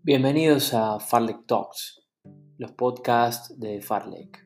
Bienvenidos a Farlek Talks, los podcasts de Farlek.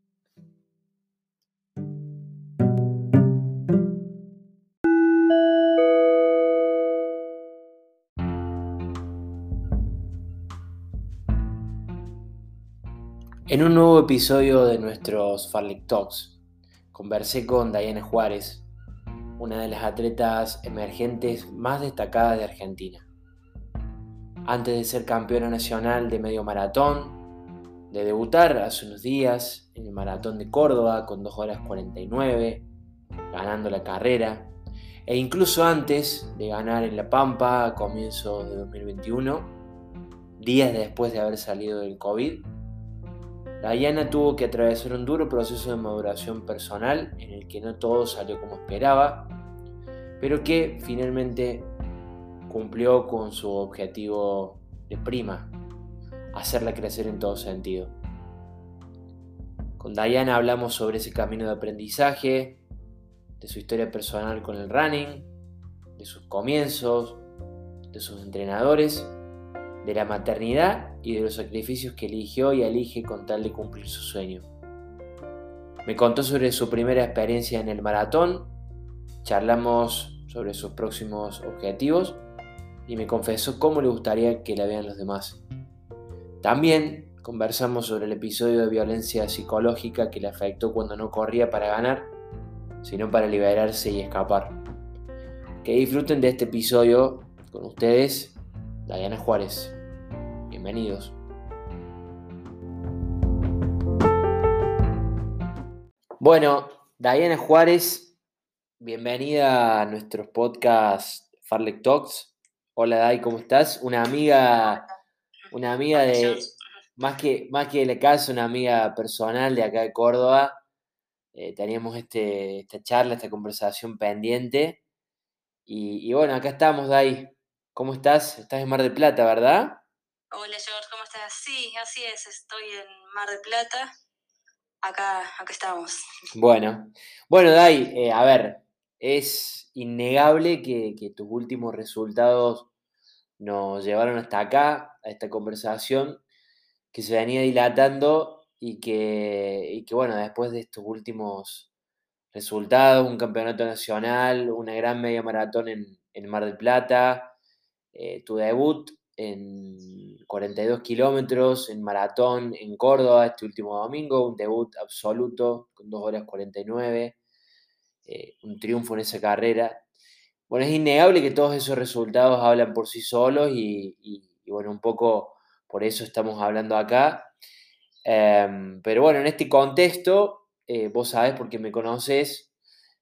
En un nuevo episodio de nuestros Farlek Talks, conversé con Dayana Juárez, una de las atletas emergentes más destacadas de Argentina. Antes de ser campeona nacional de medio maratón, de debutar hace unos días en el maratón de Córdoba con 2 horas 49, ganando la carrera, e incluso antes de ganar en La Pampa a comienzos de 2021, días después de haber salido del COVID, Dayana tuvo que atravesar un duro proceso de maduración personal en el que no todo salió como esperaba, pero que finalmente cumplió con su objetivo de prima, hacerla crecer en todo sentido. Con Dayana hablamos sobre ese camino de aprendizaje, de su historia personal con el running, de sus comienzos, de sus entrenadores, de la maternidad y de los sacrificios que eligió y elige con tal de cumplir su sueño. Me contó sobre su primera experiencia en el maratón, charlamos sobre sus próximos objetivos y me confesó cómo le gustaría que la vean los demás. También conversamos sobre el episodio de violencia psicológica que le afectó cuando no corría para ganar, sino para liberarse y escapar. Que disfruten de este episodio con ustedes, Dayana Juárez. Bienvenidos. Bueno, Dayana Juárez, bienvenida a nuestros podcasts Farlek Talks. Hola Day, ¿cómo estás? Una amiga de, más que de la casa, una amiga personal de acá de Córdoba. Teníamos esta charla, esta conversación pendiente. Y bueno, acá estamos, Day. ¿Cómo estás? Estás en Mar del Plata, ¿verdad? Hola George, ¿cómo estás? Sí, así es, estoy en Mar del Plata. Acá estamos. Bueno, Day, a ver, es innegable que tus últimos resultados nos llevaron hasta acá, a esta conversación que se venía dilatando y que bueno, después de estos últimos resultados, un campeonato nacional, una gran media maratón en Mar del Plata, tu debut en 42 kilómetros, en maratón en Córdoba este último domingo, un debut absoluto con 2 horas 49, un triunfo en esa carrera. Bueno, es innegable que todos esos resultados hablan por sí solos y bueno, un poco por eso estamos hablando acá. Pero bueno, en este contexto, vos sabés porque me conoces,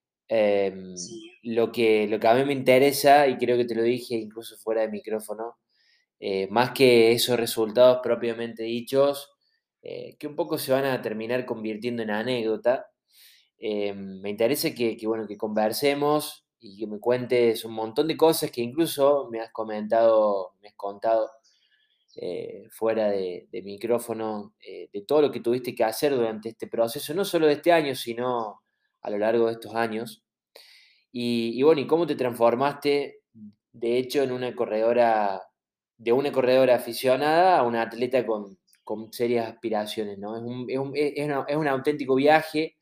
Sí. lo que a mí me interesa, y creo que te lo dije incluso fuera de micrófono, más que esos resultados propiamente dichos, que un poco se van a terminar convirtiendo en anécdota. Me interesa bueno, que conversemos y que me cuentes un montón de cosas que incluso me has contado fuera de micrófono, de todo lo que tuviste que hacer durante este proceso, no solo de este año, sino a lo largo de estos años. Y bueno, y cómo te transformaste, de hecho, de una corredora aficionada a una atleta con serias aspiraciones, ¿no? Es un auténtico viaje,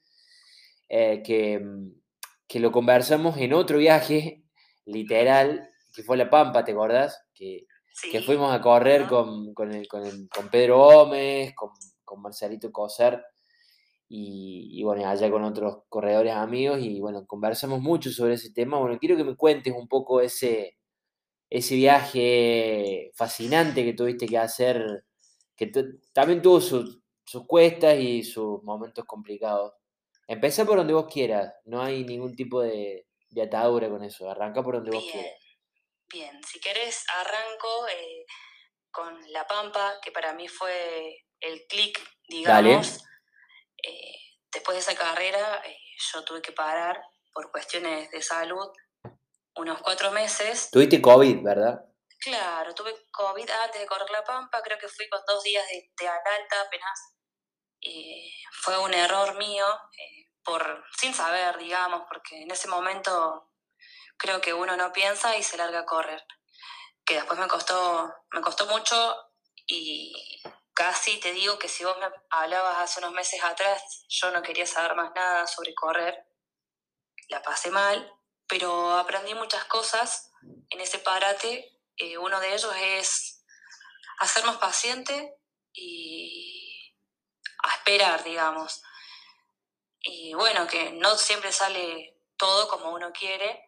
que lo conversamos en otro viaje, literal, que fue La Pampa, ¿te acordás? Que Sí. fuimos a correr Ajá. con Pedro Gómez, con Marcelito Coser y bueno, allá con otros corredores amigos y bueno, conversamos mucho sobre ese tema. Bueno, quiero que me cuentes un poco ese viaje fascinante que tuviste que hacer, que también tuvo sus cuestas y sus momentos complicados. Empecé por donde vos quieras, no hay ningún tipo de atadura con eso, arranca por donde vos Bien, quieras. bien. Si querés, arranco con La Pampa, que para mí fue el clic, Dale. digamos. Después de esa carrera, yo tuve que parar por cuestiones de salud unos 4 meses. Tuviste COVID, ¿verdad? Claro, tuve COVID antes de correr La Pampa, creo que fui con 2 días de alta apenas. Fue un error mío, sin saber, digamos, porque en ese momento creo que uno no piensa y se larga a correr. que después me costó mucho y casi te digo que si vos me hablabas hace unos meses atrás, yo no quería saber más nada sobre correr, la pasé mal, pero aprendí muchas cosas en ese parate. Uno de ellos es a ser más paciente y a esperar, digamos. Y bueno, que no siempre sale todo como uno quiere.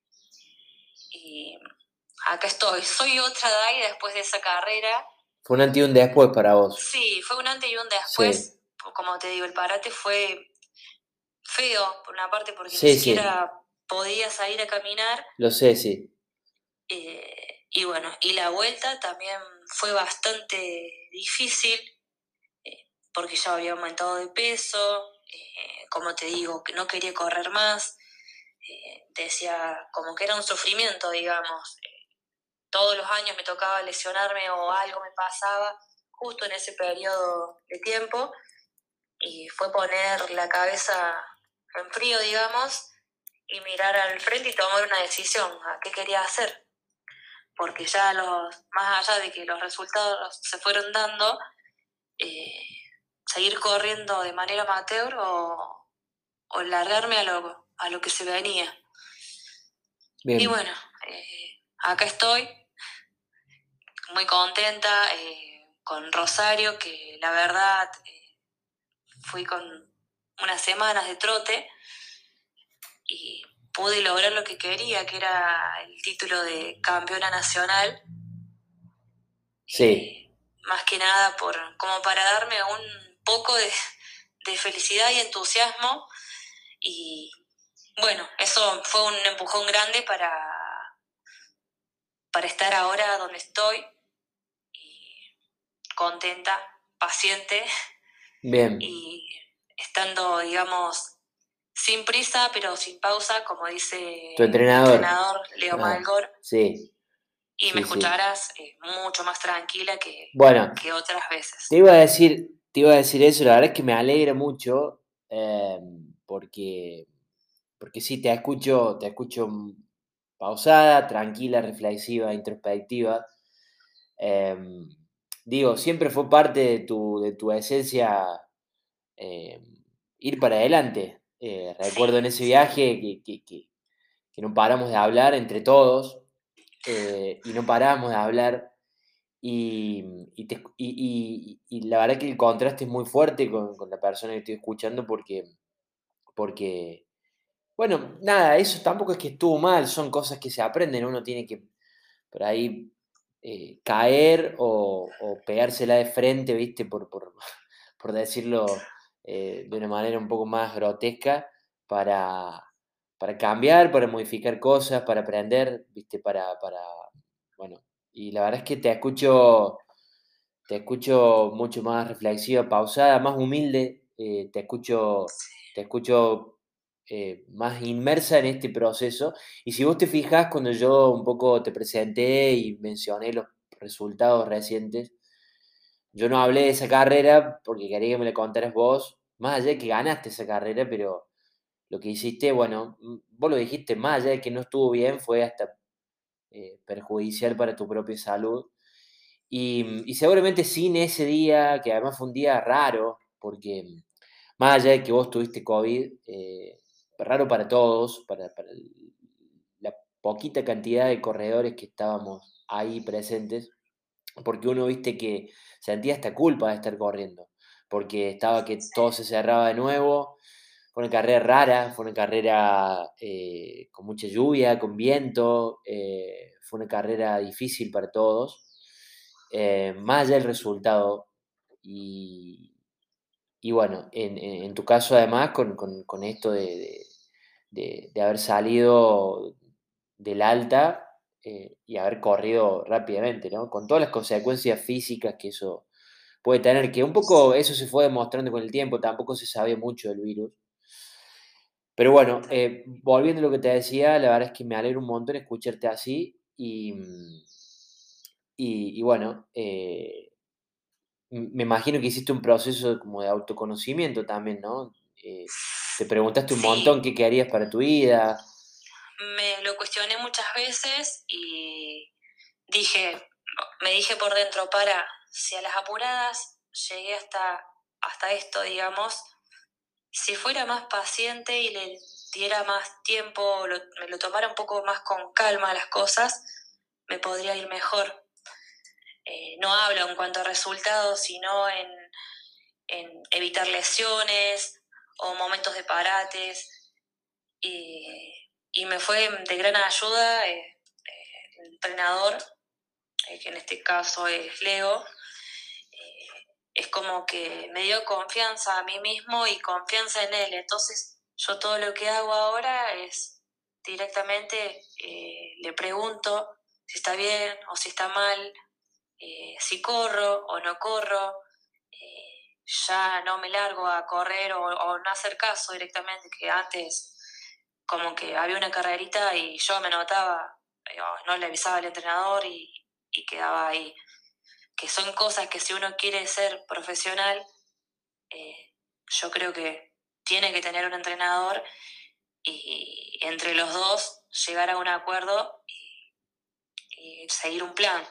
Y acá estoy. Soy otra Dai después de esa carrera. Fue un antes y un después para vos. Sí, fue un antes y un Sí, después. Como te digo, el parate fue feo, por una parte, porque ni sí, sí, siquiera podía salir a caminar. lo sé, sí. Y bueno, y la vuelta también fue bastante difícil, porque ya había aumentado de peso, como te digo, que no quería correr más, decía como que era un sufrimiento, digamos. Todos los años me tocaba lesionarme o algo me pasaba justo en ese periodo de tiempo, y fue poner la cabeza en frío, digamos, y mirar al frente y tomar una decisión a qué quería hacer, porque ya más allá de que los resultados se fueron dando, eh, seguir corriendo de manera amateur o largarme a lo que se venía. Y Bien, bueno, acá estoy, muy contenta, con Rosario, que la verdad fui con unas semanas de trote y pude lograr lo que quería, que era el título de campeona nacional, sí, más que nada como para darme un poco de felicidad y entusiasmo. Y bueno, eso fue un empujón grande para estar ahora donde estoy, y contenta, paciente bien. y estando, digamos, sin prisa pero sin pausa, como dice Tu mi entrenador. entrenador Leo Ah, Malgor, sí, y me sí, sí. escucharás mucho más tranquila Bueno, que otras te veces. iba a decir, te iba a decir eso, la verdad es que me alegra mucho, porque, porque sí, te escucho pausada, tranquila, reflexiva, introspectiva. Em, Digo, siempre fue parte de tu esencia, em, ir para adelante. Recuerdo en Sí, ese viaje que no paramos de hablar entre todos, y no parábamos de hablar. Y la verdad que el contraste es muy fuerte con la persona que estoy escuchando porque, bueno, nada, eso tampoco es que estuvo mal, son cosas que se aprenden, uno tiene que por ahí caer o pegársela de frente, ¿viste? Por decirlo de una manera un poco más grotesca, para, para cambiar, para modificar cosas, para aprender, ¿viste? Bueno, y la verdad es que te escucho mucho más reflexiva, pausada, más humilde, te escucho más inmersa en este proceso. Y si vos te fijás, cuando yo un poco te presenté y mencioné los resultados recientes, yo no hablé de esa carrera porque quería que me la contaras vos, más allá de que ganaste esa carrera, pero lo que hiciste, bueno, vos lo dijiste, más allá de que no estuvo bien, fue hasta perjudicial para tu propia salud. Y seguramente sin ese día, que además fue un día raro, porque más allá de que vos tuviste COVID, raro para todos, la poquita cantidad de corredores que estábamos ahí presentes, porque uno viste que sentía hasta culpa de estar corriendo, porque estaba que sí, todo se cerraba de nuevo. Fue una carrera rara, fue una carrera con mucha lluvia, con viento, fue una carrera difícil para todos, más allá del resultado. Y, y bueno, en tu caso además, con esto de haber salido del alta, y haber corrido rápidamente, ¿no? Con todas las consecuencias físicas que eso puede tener, que un poco eso se fue demostrando con el tiempo, tampoco se sabía mucho del virus. Pero bueno, volviendo a lo que te decía, la verdad es que me alegra un montón escucharte así y bueno, me imagino que hiciste un proceso como de autoconocimiento también, ¿no? Te preguntaste un sí, montón qué querías para tu vida. me lo cuestioné muchas veces y me dije por dentro, si a las apuradas llegué hasta esto, digamos, si fuera más paciente y le diera más tiempo, me lo tomara un poco más con calma las cosas, me podría ir mejor. No hablo en cuanto a resultados, sino en evitar lesiones o momentos de parates. Y me fue de gran ayuda el entrenador, que en este caso es Leo. Es como que me dio confianza a mí mismo y confianza en él. Entonces yo todo lo que hago ahora es directamente le pregunto si está bien o si está mal, si corro o no corro. Ya no me largo a correr o no hacer caso directamente, que antes como que había una carrerita y yo me anotaba, no le avisaba al entrenador y quedaba ahí. Que son cosas que si uno quiere ser profesional, yo creo que tiene que tener un entrenador y entre los dos llegar a un acuerdo y seguir un plan.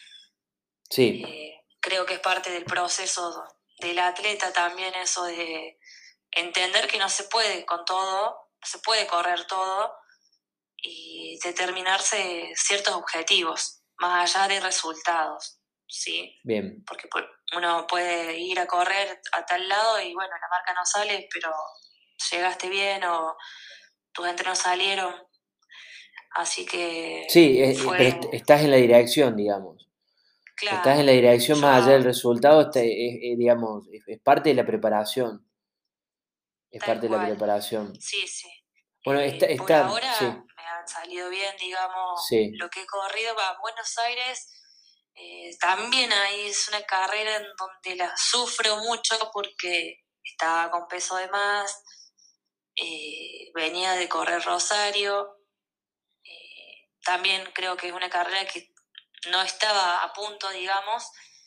Sí. Creo que es parte del proceso del atleta también eso de entender que no se puede con todo, no se puede correr todo y determinarse ciertos objetivos, más allá de resultados, ¿sí? Bien. Porque uno puede ir a correr a tal lado y bueno, la marca no sale, pero llegaste bien o tus entrenos salieron, así que Sí, pero fue, estás en la dirección, digamos. Estás en claro, la dirección yo, más allá del resultado, digamos, es parte de la preparación. Es tal parte de la cual, preparación. sí, sí. Bueno, Por ahora sí, me han salido bien, digamos, sí, lo que he corrido a Buenos Aires. También ahí es una carrera en donde la sufro mucho porque estaba con peso de más, venía de correr Rosario. También creo que es una carrera que no estaba a punto, digamos,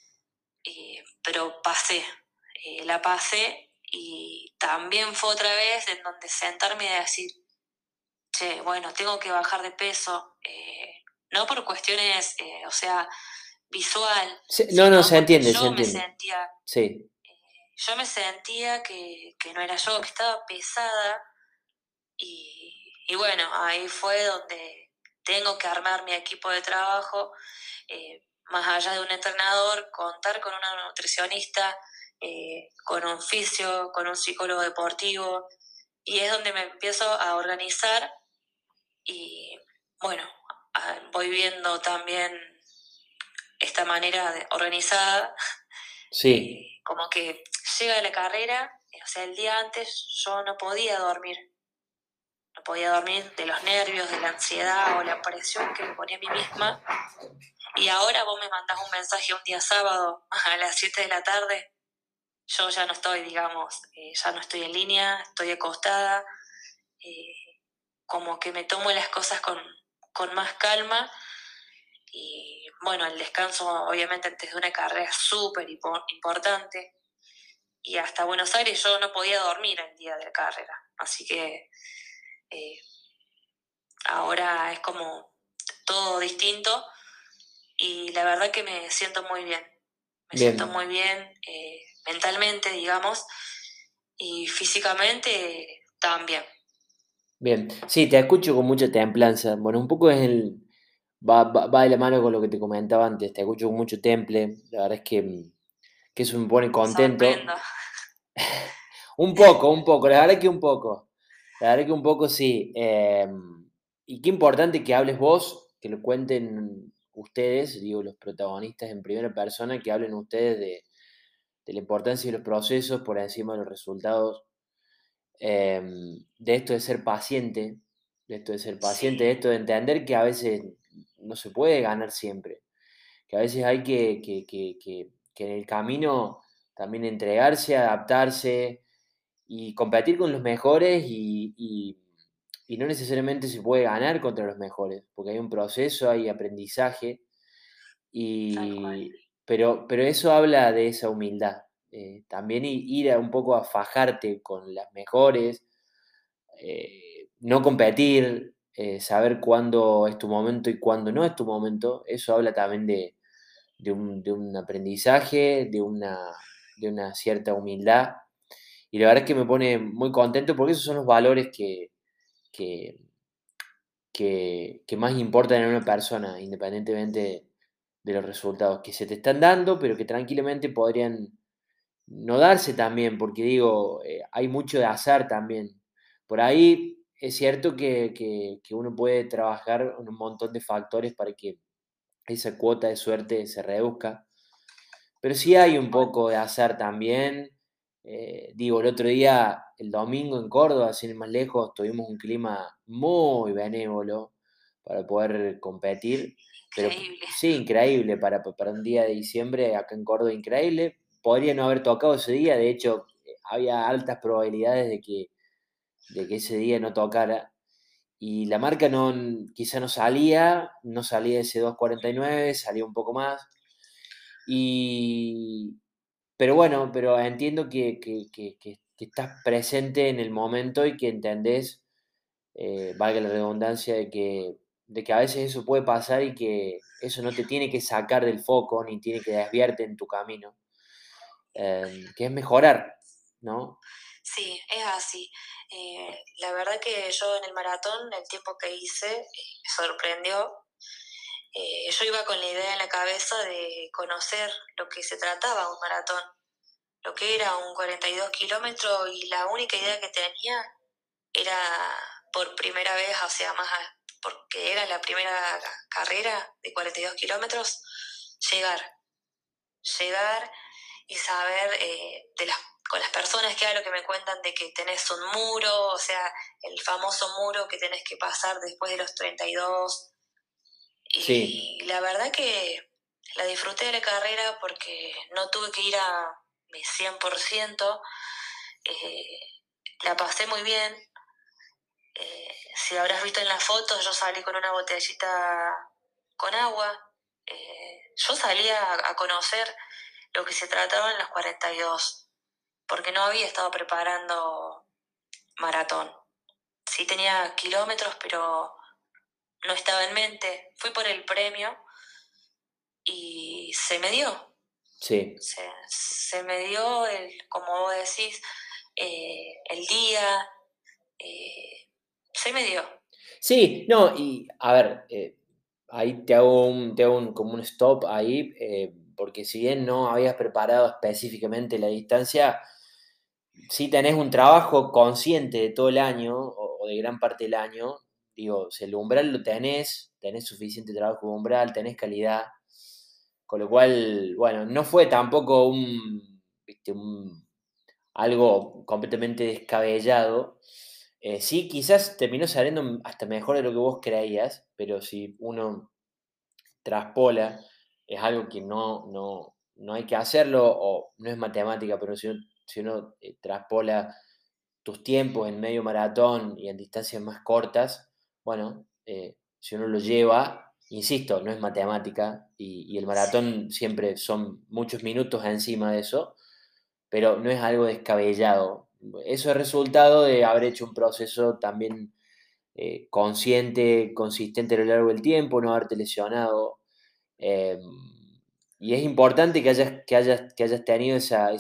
pero pasé, la pasé y también fue otra vez en donde sentarme y decir, che, bueno, tengo que bajar de peso, no por cuestiones, o sea, visual, sí. No, no, sino se porque entiende, se entiende. Sí, yo me sentía que no era yo, que estaba pesada y bueno, ahí fue donde tengo que armar mi equipo de trabajo, más allá de un entrenador, contar con una nutricionista, con un fisio, con un psicólogo deportivo, y es donde me empiezo a organizar y bueno, voy viendo también esta manera organizada, sí, como que llega la carrera, o sea, el día antes yo no podía dormir, no podía dormir de los nervios, de la ansiedad o la presión que me ponía a mí misma. Y ahora vos me mandás un mensaje un día sábado a las 7 de la tarde, yo ya no estoy, digamos, ya no estoy en línea, estoy acostada, eh, como que me tomo las cosas con más calma. Y bueno, el descanso obviamente antes de una carrera es súper importante. Y hasta Buenos Aires yo no podía dormir el día de la carrera. Así que eh, ahora es como todo distinto y la verdad que me siento muy bien. Me siento bien, muy bien mentalmente, digamos, y físicamente también. bien. Sí, te escucho con mucha templanza. Bueno, un poco va de la mano con lo que te comentaba antes. Te escucho con mucho temple. La verdad es que eso me pone Me contento. sorprendo. Un poco, la verdad que un poco. La verdad que un poco sí. Y qué importante que hables vos, que lo cuenten ustedes, digo, los protagonistas en primera persona, que hablen ustedes de la importancia de los procesos por encima de los resultados, de esto de ser paciente, de esto de ser paciente, de Sí, esto de entender que a veces no se puede ganar siempre, que a veces hay que en el camino también entregarse, adaptarse y competir con los mejores y no necesariamente se puede ganar contra los mejores, porque hay un proceso, hay aprendizaje, tal cual. pero eso habla de esa humildad. También ir un poco a fajarte con las mejores, no competir, saber cuándo es tu momento y cuándo no es tu momento, eso habla también de un aprendizaje, de una cierta humildad. Y la verdad es que me pone muy contento porque esos son los valores que, que más importan en una persona, independientemente de los resultados que se te están dando, pero que tranquilamente podrían no darse también, porque digo, hay mucho de azar también. Por ahí es cierto que uno puede trabajar en un montón de factores para que esa cuota de suerte se reduzca, pero sí hay tal un cual. poco de azar también. Digo, el otro día, el domingo en Córdoba, sin ir más lejos, tuvimos un clima muy benévolo para poder competir, pero Increíble. sí, increíble para un día de diciembre acá en Córdoba, increíble. Podría no haber tocado ese día, de hecho, había altas probabilidades de que ese día no tocara. Y la marca no, quizá no salía ese 2:49, salía un poco más. Y, pero bueno, pero entiendo que estás presente en el momento y que entendés, valga la redundancia, de que a veces eso puede pasar y que eso no te tiene que sacar del foco ni tiene que desviarte en tu camino, que es mejorar, ¿no? Sí, es así. La verdad que yo en el maratón, el tiempo que hice, me sorprendió. Yo iba con la idea en la cabeza de conocer lo que se trataba un maratón, lo que era un 42 kilómetros y la única idea que tenía era por primera vez, o sea, porque era la primera carrera de 42 kilómetros, llegar, llegar y saber con las personas que hablo que me cuentan de que tenés un muro, o sea, el famoso muro que tenés que pasar después de los 32. Sí, Y la verdad que la disfruté de la carrera porque no tuve que ir a mi 100%, eh, la pasé muy bien. Si habrás visto en las fotos, yo salí con una botellita con agua. Yo salí a conocer lo que se trataba en las 42, porque no había estado preparando maratón. Sí tenía kilómetros, pero no estaba en mente. Fui por el premio y se me dio. sí. Se me dio, como vos decís, el día, se me dio. Sí, no, y a ver, ahí te hago como un stop ahí, porque si bien no habías preparado específicamente la distancia, si tenés un trabajo consciente de todo el año o de gran parte del año, digo, si el umbral lo tenés, tenés suficiente trabajo de umbral, tenés calidad, con lo cual, bueno, no fue tampoco viste, algo completamente descabellado. Sí, quizás terminó saliendo hasta mejor de lo que vos creías, pero si uno traspola, es algo que no hay que hacerlo, o no es matemática, pero si uno traspola tus tiempos en medio maratón y en distancias más cortas, bueno, si uno lo lleva, insisto, no es matemática, y el Sí, maratón siempre son muchos minutos encima de eso, pero no es algo descabellado. Eso es resultado de haber hecho un proceso también consciente, consistente a lo largo del tiempo, no haberte lesionado. eh, y es importante que hayas tenido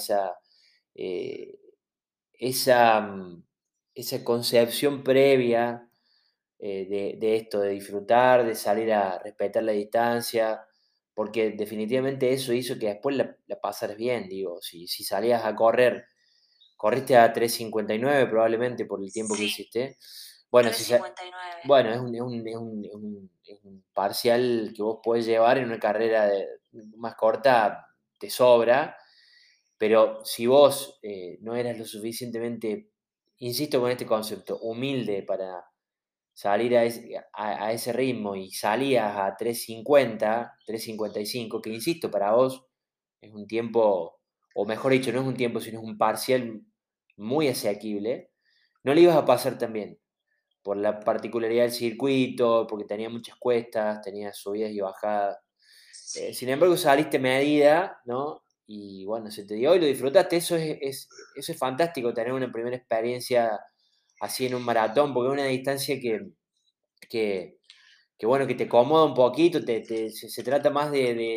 eh, esa, esa concepción previa de esto, de disfrutar, de salir a respetar la distancia, porque definitivamente eso hizo que después la pasaras bien, digo, si salías a correr, corriste a 3:59 probablemente por el tiempo que sí, hiciste, bueno, 3:59. bueno, es un parcial que vos podés llevar en una carrera más corta, te sobra, pero si vos no eras lo suficientemente, insisto con este concepto, humilde para salir a ese ritmo y salías a 3:50, 3:55, que insisto, para vos es un tiempo, o mejor dicho, no es un tiempo, sino es un parcial muy asequible, no le ibas a pasar tan bien por la particularidad del circuito, porque tenía muchas cuestas, tenía subidas y bajadas. Sin Sí, embargo, saliste medida, ¿no? Y bueno, se te dio y lo disfrutaste. Eso es fantástico, tener una primera experiencia así en un maratón, porque es una distancia que, que bueno, que te acomoda un poquito, se trata más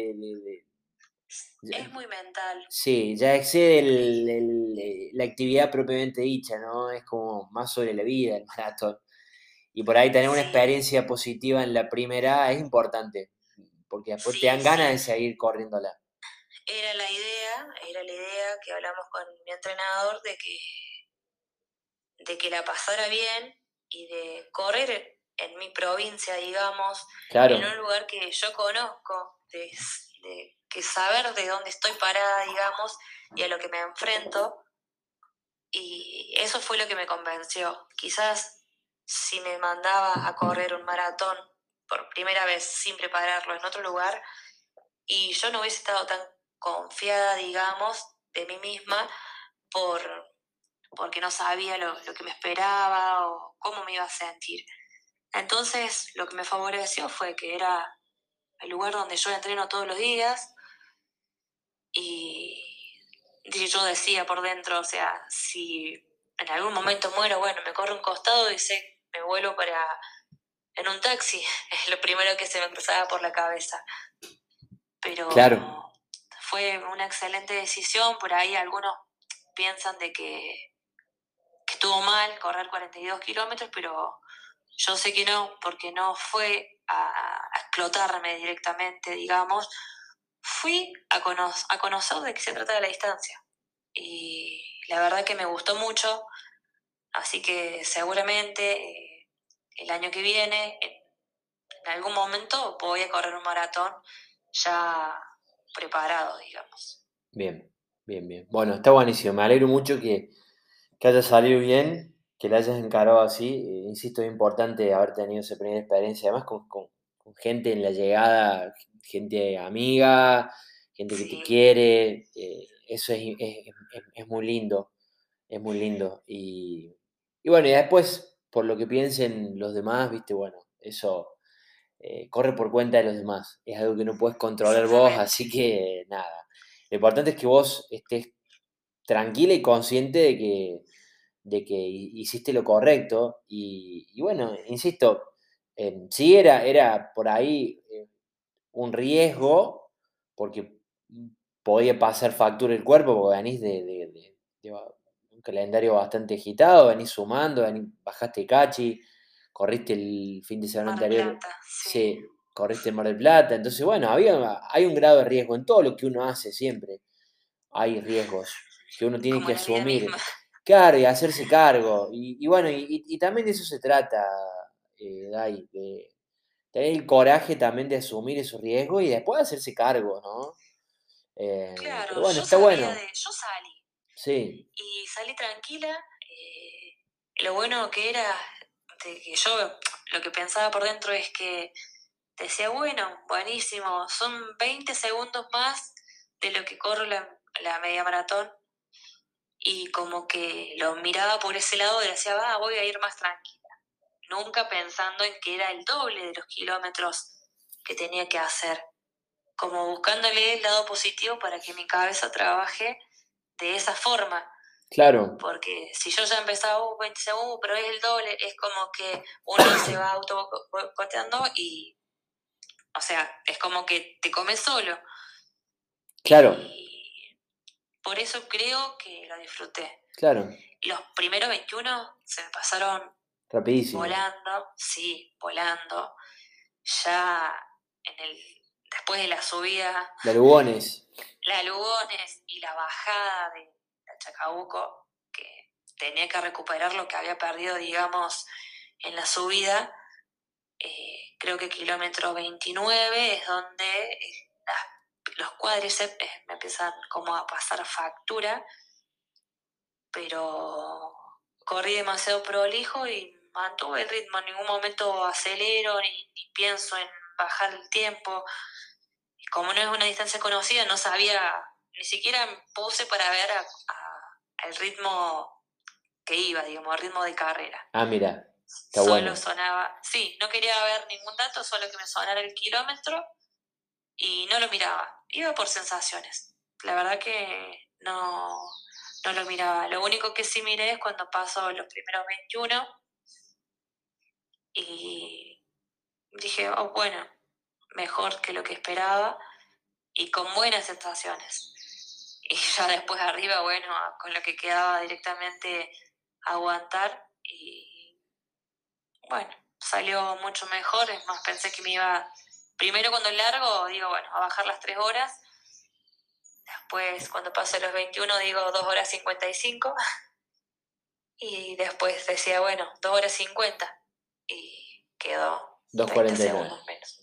Es muy mental. sí, ya excede la actividad propiamente dicha, ¿no? Es como más sobre la vida el maratón. Y por ahí tener una Sí, experiencia positiva en la primera es importante, porque después te sí, dan ganas de sí. seguir corriéndola. Era la idea que hablamos con mi entrenador de que la pasara bien y de correr en mi provincia, digamos, en Claro, un lugar que yo conozco, de que saber de dónde estoy parada, digamos, y a lo que me enfrento. Y eso fue lo que me convenció. Quizás si me mandaba a correr un maratón por primera vez sin prepararlo en otro lugar, y yo no hubiese estado tan confiada, digamos, de mí misma por, porque no sabía lo que me esperaba o cómo me iba a sentir. Entonces, lo que me favoreció fue que era el lugar donde yo entreno todos los días y yo decía por dentro, o sea, si en algún momento muero, bueno, me corro un costado y sé, me vuelvo para en un taxi, es lo primero que se me cruzaba por la cabeza. claro, Pero fue una excelente decisión, por ahí algunos piensan que estuvo mal correr 42 kilómetros, pero yo sé que no, porque no fue a explotarme directamente, digamos, fui a conocer de qué se trata de la distancia. Y la verdad que me gustó mucho, así que seguramente el año que viene, en algún momento, voy a correr un maratón ya preparado, digamos. bien, bien, bien. Bueno, está buenísimo, me alegro mucho que haya salido bien, que la hayas encarado así. Insisto, es importante haber tenido esa primera experiencia, además con gente en la llegada, gente amiga, gente que te Sí, quiere. Eso es muy lindo, es muy lindo. Y bueno, y después, por lo que piensen los demás, viste, bueno, eso corre por cuenta de los demás. Es algo que no puedes controlar vos, exactamente. así que nada. Lo importante es que vos estés tranquila y consciente de que hiciste lo correcto. Y bueno, insisto, sí era por ahí un riesgo, porque podía pasar factura el cuerpo, porque venís de un calendario bastante agitado, venís sumando, bajaste Cachi, corriste el fin de semana Mar del anterior, Plata, sí. sí, corriste en Mar del Plata, entonces bueno, hay un grado de riesgo en todo lo que uno hace siempre, hay riesgos que uno tiene Como que la vida misma. asumir, claro, y hacerse cargo, y bueno, y también de eso se trata, Dai, de tener el coraje también de asumir esos riesgos y después hacerse cargo, ¿no? Pero Claro, bueno, está bueno, yo salí sí, y salí tranquila. Lo bueno que era, de que yo lo que pensaba por dentro es que decía, bueno, buenísimo, son 20 segundos más de lo que corro la media maratón y como que lo miraba por ese lado y decía, va, voy a ir más tranquila. Nunca pensando en que era el doble de los kilómetros que tenía que hacer, como buscándole el lado positivo para que mi cabeza trabaje de esa forma, claro, porque si yo ya empezaba 20 segundos, pero es el doble, es como que uno se va auto boicoteando y, o sea, es como que te comes solo. claro, Y por eso creo que lo disfruté. claro, Los primeros 21 se me pasaron rapidísimo. volando, sí, volando. Ya después de la subida, La Lugones, la Lugones y la bajada de Chacabuco, que tenía que recuperar lo que había perdido, digamos, en la subida. Creo que kilómetro 29 es donde los cuádriceps me empiezan como a pasar factura, pero corrí demasiado prolijo y mantuve el ritmo. En ningún momento acelero ni pienso en bajar el tiempo. Y como no es una distancia conocida, no sabía, ni siquiera me puse para ver el ritmo que iba, digamos, el ritmo de carrera. ah, mira, está Solo bueno, sonaba, sí, no quería ver ningún dato, solo que me sonara el kilómetro y no lo miraba. Iba por sensaciones. La verdad que no lo miraba. Lo único que sí miré es cuando paso los primeros 21 y dije, oh, bueno, mejor que lo que esperaba y con buenas sensaciones. Y ya después arriba, bueno, con lo que quedaba directamente aguantar y bueno, salió mucho mejor, es más, pensé que me iba, primero cuando largo, digo, bueno, a bajar las 3 horas, después cuando paso los 21 digo 2 horas 55 y después decía, bueno, 2 horas 50 y quedó 20 2:49. segundos menos,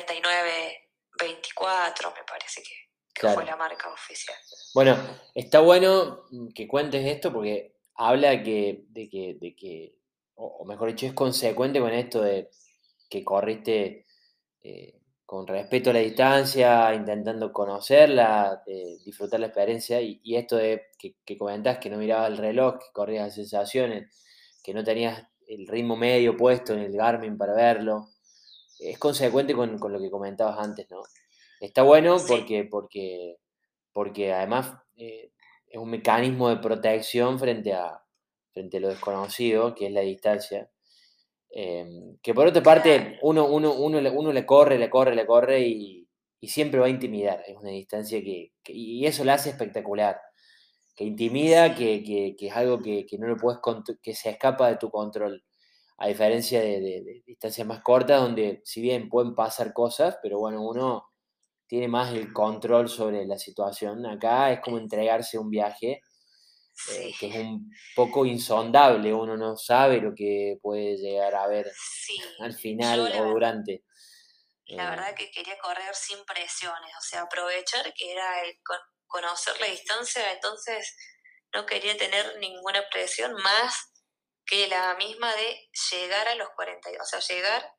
2:49 24 me parece que fue Claro. la marca oficial. Bueno, está bueno que cuentes esto porque habla de que o mejor dicho, es consecuente con esto de que corriste con respeto a la distancia, intentando conocerla, disfrutar la experiencia, y esto de que comentás que no mirabas el reloj, que corrías a sensaciones, que no tenías el ritmo medio puesto en el Garmin para verlo, es consecuente con lo que comentabas antes, ¿no? Está bueno Sí, porque además es un mecanismo de protección frente a lo desconocido, que es la distancia. Que por otra claro, parte, uno le corre y siempre va a intimidar. Es una distancia y eso la hace espectacular. Que intimida, sí, que es algo que no lo puedes que se escapa de tu control. A diferencia de distancias más cortas, donde si bien pueden pasar cosas, pero bueno, uno tiene más el control sobre la situación. Acá es como entregarse a un viaje sí, que es un poco insondable, uno no sabe lo que puede llegar a ver sí. al Yo final o durante. la Eh, verdad que quería correr sin presiones, o sea, aprovechar que era el conocer la distancia, entonces no quería tener ninguna presión más que la misma de llegar a los 40, o sea, llegar,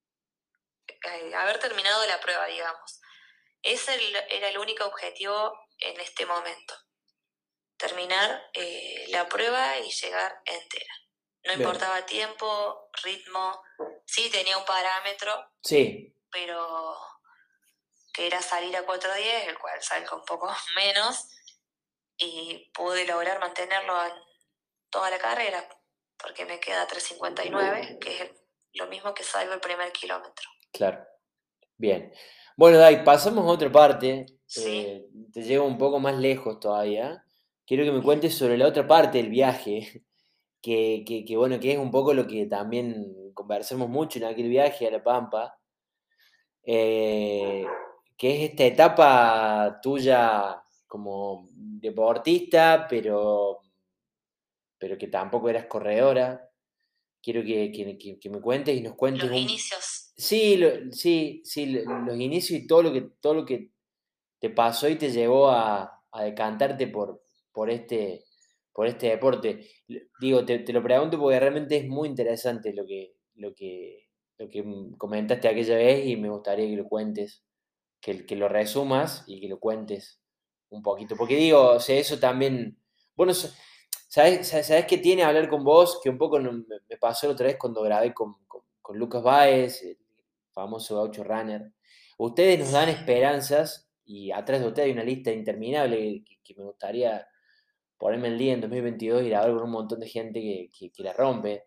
haber terminado la prueba, digamos. Ese era el único objetivo en este momento, terminar la prueba y llegar entera. No bien, importaba tiempo, ritmo, sí tenía un parámetro, sí, pero que era salir a 4:10, el cual salgo un poco menos, y pude lograr mantenerlo en toda la carrera, porque me queda 3:59, que es lo mismo que salgo el primer kilómetro. claro, bien. Bueno, Dai, pasamos a otra parte, ¿Sí? te llevo un poco más lejos todavía. Quiero que me Bien. cuentes sobre la otra parte del viaje, bueno, que es un poco lo que también conversamos mucho en aquel viaje a La Pampa, eh, que es esta etapa tuya como deportista, pero que tampoco eras corredora. Quiero que me cuentes y nos cuentes Los un... inicios. Sí, sí, los inicios y todo lo que te pasó y te llevó a decantarte por este deporte. Digo, te lo pregunto porque realmente es muy interesante lo que comentaste aquella vez y me gustaría que lo cuentes, que lo resumas y que lo cuentes un poquito. Porque digo, o sea, eso también, bueno, ¿sabes qué tiene hablar con vos? Que un poco me pasó la otra vez cuando grabé con Lucas Báez, el famoso gaucho runner. Ustedes nos dan Sí, esperanzas y atrás de ustedes hay una lista interminable que me gustaría ponerme el día en 2022 y grabar con un montón de gente que la rompe.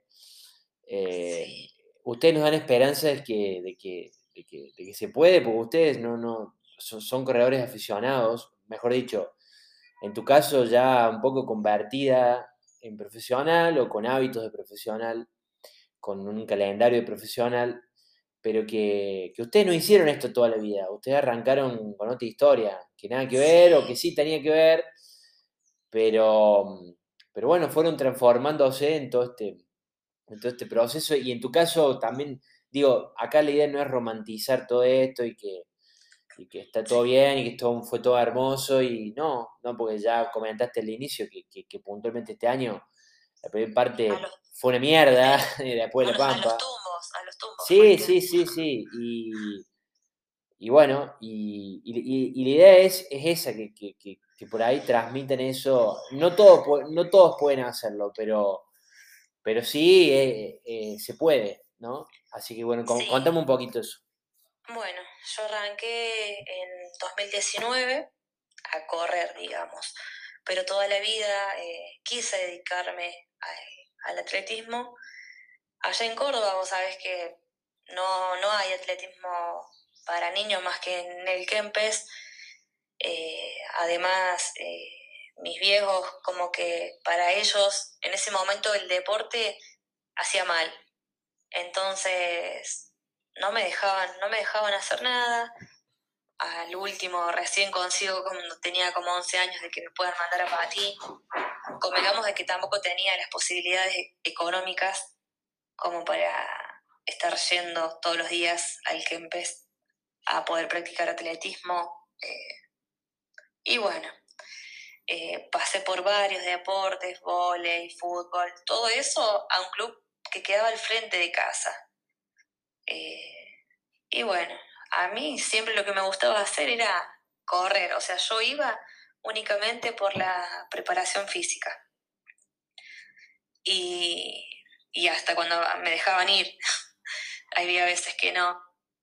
Eh, sí, Ustedes nos dan esperanzas de que se puede, porque ustedes no son corredores aficionados, mejor dicho, en tu caso ya un poco convertida en profesional o con hábitos de profesional, con un calendario de profesional, pero que ustedes no hicieron esto toda la vida, ustedes arrancaron con otra historia, que nada que ver o que sí, sí tenía que ver, pero, pero bueno, fueron transformándose en todo este proceso y en tu caso también, digo, acá la idea no es romantizar todo esto y que está todo sí. bien y que todo, fue todo hermoso y no, porque ya comentaste al inicio que puntualmente este año la primera A parte los, fue una mierda, eh, y después de La Pampa. a los tumbos fue Sí, que... sí, sí, sí. Y bueno, y la idea es esa, que por ahí transmiten eso. No todos pueden hacerlo, pero sí se puede, ¿no? Así que bueno, Sí, contame un poquito eso. bueno, yo arranqué en 2019 a correr, digamos, pero toda la vida quise dedicarme al atletismo. Allá en Córdoba, vos sabés que no hay atletismo para niños más que en el Kempes. Además, mis viejos, como que para ellos en ese momento el deporte hacía mal. Entonces no me dejaban hacer nada. Al último recién consigo cuando tenía como 11 años de que me puedan mandar a patín. Convengamos de que tampoco tenía las posibilidades económicas como para estar yendo todos los días al Kempes a poder practicar atletismo. Y bueno, pasé por varios deportes, vóley, fútbol, todo eso a un club que quedaba al frente de casa. Y bueno, a mí siempre lo que me gustaba hacer era correr, o sea, yo iba únicamente por la preparación física. Y, y hasta cuando me dejaban ir, había veces que no.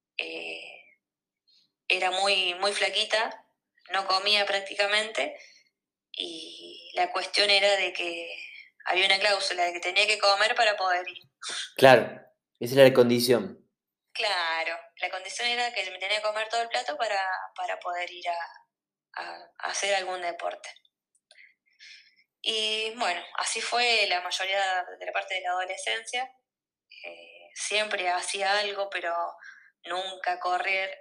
Era muy flaquita, no comía prácticamente, y la cuestión era de que había una cláusula de que tenía que comer para poder ir. Claro, esa era la condición. Claro, la condición era que me tenía que comer todo el plato para poder ir a hacer algún deporte. Y bueno, así fue la mayoría de la parte de la adolescencia. Siempre hacía algo, pero nunca correr,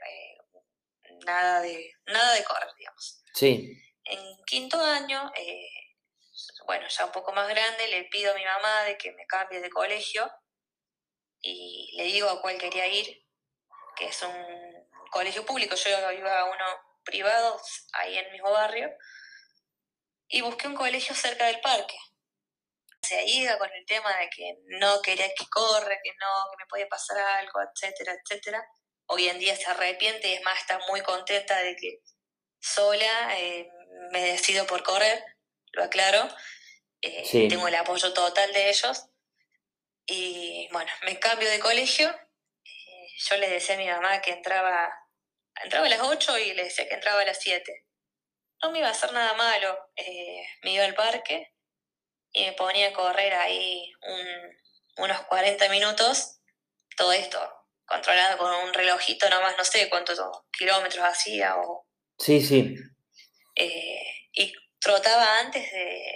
nada de correr, digamos. Sí, En quinto año, bueno, ya un poco más grande, le pido a mi mamá de que me cambie de colegio y le digo a cuál quería ir, que es un colegio público. Yo iba a uno privado ahí en el mismo barrio y busqué un colegio cerca del parque. Se iba con el tema de que no quería que corre, que no, que me puede pasar algo, etcétera, etcétera. Hoy en día se arrepiente y es más, está muy contenta de que sola me decido por correr, lo aclaro. Tengo sí, el apoyo total de ellos. Y bueno, me cambio de colegio. Yo le decía a mi mamá que entraba a las 8 y le decía que entraba a las 7. No me iba a hacer nada malo. Me iba al parque y me ponía a correr ahí unos 40 minutos. Todo esto controlado con un relojito nomás, no sé cuántos kilómetros hacía. sí, sí, Y trotaba antes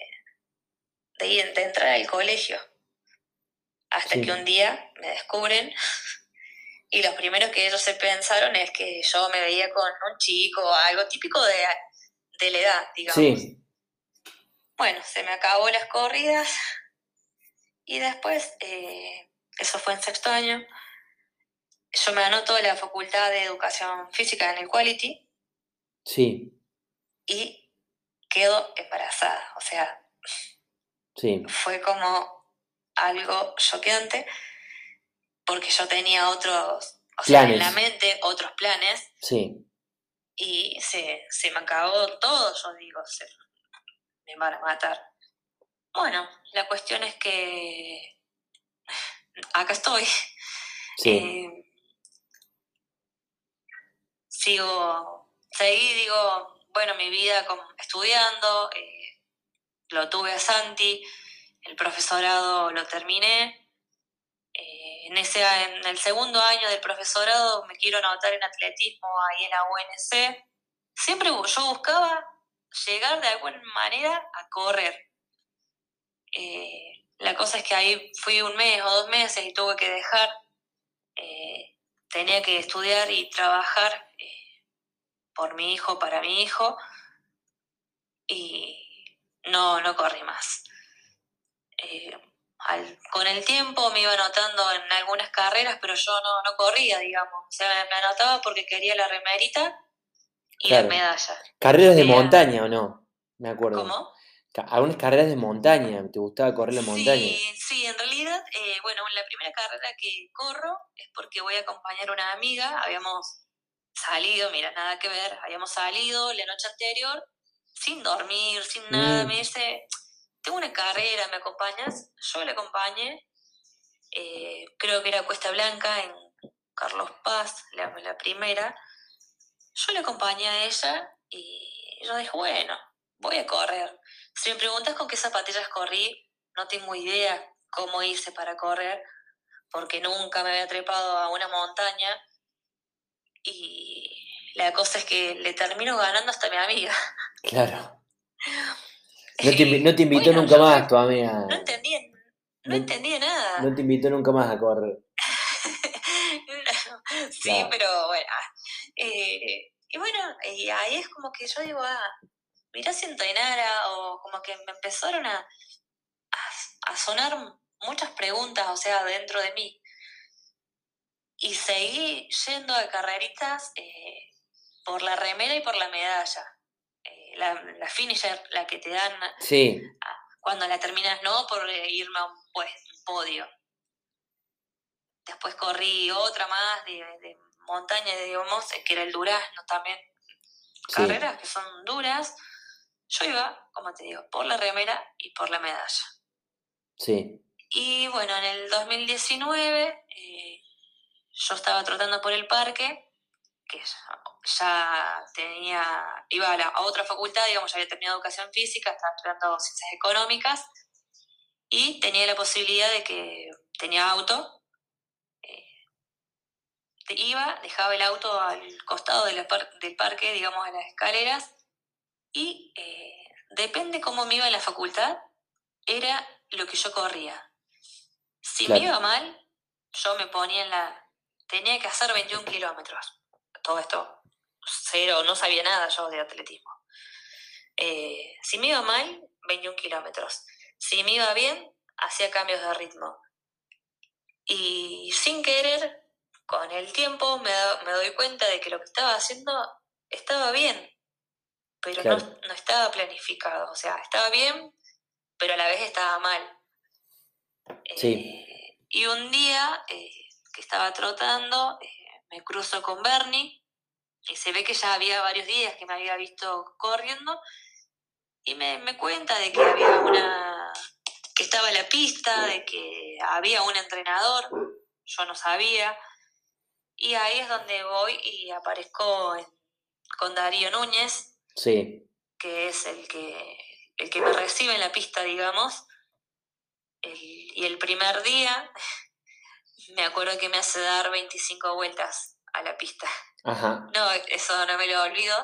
de entrar al colegio. Hasta que un sí, día me descubren. Y los primeros que ellos se pensaron es que yo me veía con un chico, algo típico de la edad, digamos. sí, Bueno, se me acabó las corridas y después, eso fue en sexto año, yo me anoto a la Facultad de Educación Física en el Quality sí, y quedo embarazada. O sea, sí. fue como algo choqueante porque yo tenía otros, o sea, en la Planes, mente otros planes sí, y se me acabó todo, yo digo, me van a matar. Bueno, la cuestión es que acá estoy. sí, Eh, seguí, digo, bueno, mi vida como estudiando, lo tuve a Santi, el profesorado lo terminé. En el segundo año del profesorado me quiero anotar en atletismo ahí en la UNC. Siempre yo buscaba llegar de alguna manera a correr. La cosa es que ahí fui un mes o 2 meses y tuve que dejar. Eh, Tenía que estudiar y trabajar por mi hijo, para mi hijo, y no corrí más. Eh, con el tiempo me iba anotando en algunas carreras, pero yo no corría, digamos. O sea, me anotaba porque quería la remerita y la claro. medalla. ¿Carreras de Era, montaña o no? Me acuerdo. ¿cómo? Algunas carreras de montaña, ¿te gustaba correr la montaña? Sí, en realidad, bueno, la primera carrera que corro es porque voy a acompañar a una amiga. Habíamos salido, mira, nada que ver, habíamos salido la noche anterior sin dormir, sin nada. Me Mm, dice, tengo una carrera, ¿me acompañas? Yo le acompañé, creo que era Cuesta Blanca en Carlos Paz, la primera. Yo le acompañé a ella y yo dije, bueno, voy a correr. Si me preguntas con qué zapatillas corrí, no tengo idea cómo hice para correr, porque nunca me había trepado a una montaña y la cosa es que le termino ganando hasta a mi amiga. Claro. No te invitó Bueno, nunca yo más tu amiga. no entendía, no No, entendía nada. no te invitó nunca más a correr. Sí, Claro. pero bueno. Y bueno, y ahí es como que yo digo, mirá si entrenara, o como que me empezaron a sonar muchas preguntas, o sea, dentro de mí. Y seguí yendo a carreritas por la remera y por la medalla. La finisher, la que te dan Sí, cuando la terminas, no por irme a un podio. Después corrí otra más de montaña, digamos, que era el Durazno también. sí, Carreras que son duras. Yo iba, como te digo, por la remera y por la medalla. sí. Y bueno, en el 2019 yo estaba trotando por el parque, que ya iba a otra facultad, digamos, ya había terminado educación física, estaba estudiando ciencias económicas y tenía la posibilidad de que tenía auto. eh, Iba, dejaba el auto al costado del parque, digamos, a las escaleras, y depende cómo me iba en la facultad, era lo que yo corría. Si me Claro, iba mal, yo me ponía tenía que hacer 21 kilómetros. Todo esto, cero, no sabía nada yo de atletismo. Si me iba mal, 21 kilómetros. Si me iba bien, hacía cambios de ritmo. Y sin querer, con el tiempo, me doy cuenta de que lo que estaba haciendo estaba bien, pero no, claro. no estaba planificado. O sea, estaba bien, pero a la vez estaba mal. Sí, Y un día que estaba trotando, me cruzo con Bernie, y se ve que ya había varios días que me había visto corriendo, y me cuenta de que que estaba en la pista, de que había un entrenador, yo no sabía, y ahí es donde voy y aparezco con Darío Núñez, sí. que es el que me recibe en la pista, digamos. Y el primer día me acuerdo que me hace dar 25 vueltas a la pista. Ajá. No, eso no me lo olvido.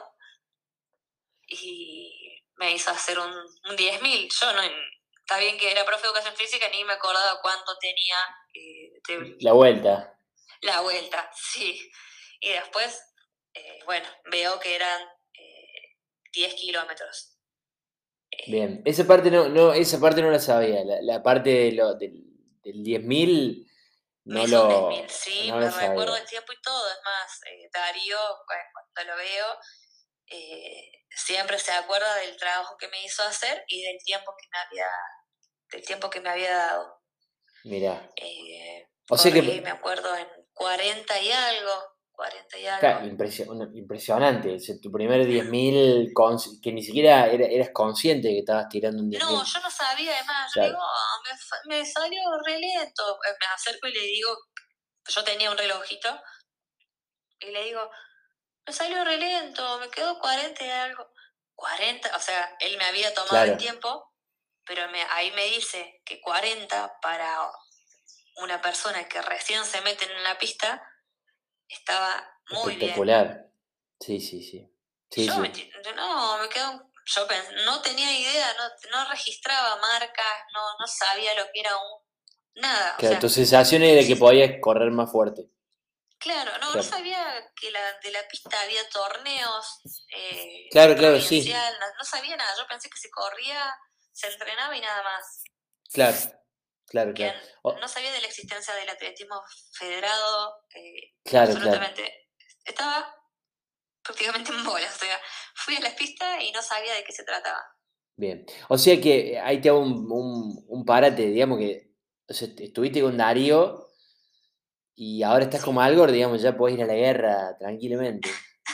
Y me hizo hacer un 10.000. Yo no, está bien que era profe de educación física, ni me acordaba cuánto tenía La vuelta. la vuelta, sí. Y después, bueno, veo que eran 10 kilómetros. Bien. Esa parte esa parte no la sabía. La parte del 10.000 Me hizo un 10.000, no sí, la me recuerdo sabía. el tiempo y todo. Es más, Darío, cuando lo veo, siempre se acuerda del trabajo que me hizo hacer y del tiempo que me había dado. Mirá. O sea que Corrí, me acuerdo, en 40 y algo, 40 y algo. impresionante. O sea, tu primer 10.000 que ni siquiera eras consciente que estabas tirando un 10.000. No, yo no sabía, además, yo le digo, Claro. me salió re lento. Me acerco y le digo, yo tenía un relojito, y le digo, me salió re lento, me quedó 40 y algo. 40, o sea, él me había tomado el Claro. tiempo, pero ahí me dice que 40 para una persona que recién se mete en la pista estaba muy bien. Espectacular. Sí, sí, sí. Y Sí, sí. no, me quedó, no tenía idea, no registraba marcas, no sabía lo que era nada, o Claro, sea, tu sensación era de que podías correr más fuerte. claro, no Claro. sabía que de la pista había torneos, Claro, claro, sí. provincial, no sabía nada, yo pensé que se corría, se entrenaba y nada más. Claro, claro, Que claro. Oh, no sabía de la existencia del atletismo federado, claro, claro. absolutamente. Estaba prácticamente en bola, o sea, fui a la pista y no sabía de qué se trataba. Bien. O sea que ahí te hago un parate, digamos que o sea, estuviste con Darío y ahora estás como Sí, Algor, digamos, ya podés ir a la guerra tranquilamente.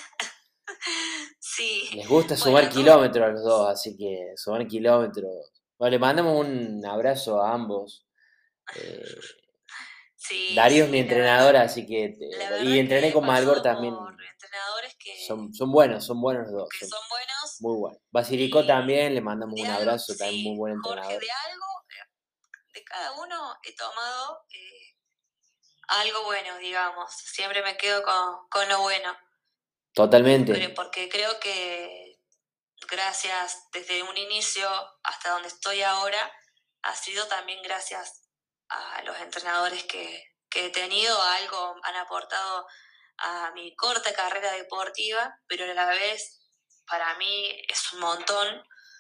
sí. Les gusta Bueno, sumar kilómetros a los dos, así que sumar kilómetros. Bueno, le mandamos un abrazo a ambos. Eh, Sí, Darío es mi sí, entrenador, así que la y verdad que entrené he con Malgor pasado por también. entrenadores Son buenos los dos, que son son buenos muy buenos. Basilicó y también, le mandamos de un algo, abrazo, también muy sí, buen Jorge, entrenador. de algo, de cada uno he tomado algo bueno, digamos. Siempre me quedo con lo bueno, Totalmente. porque creo que gracias desde un inicio hasta donde estoy ahora, ha sido también gracias a los entrenadores que he tenido, algo han aportado a mi corta carrera deportiva, pero a la vez para mí es un montón,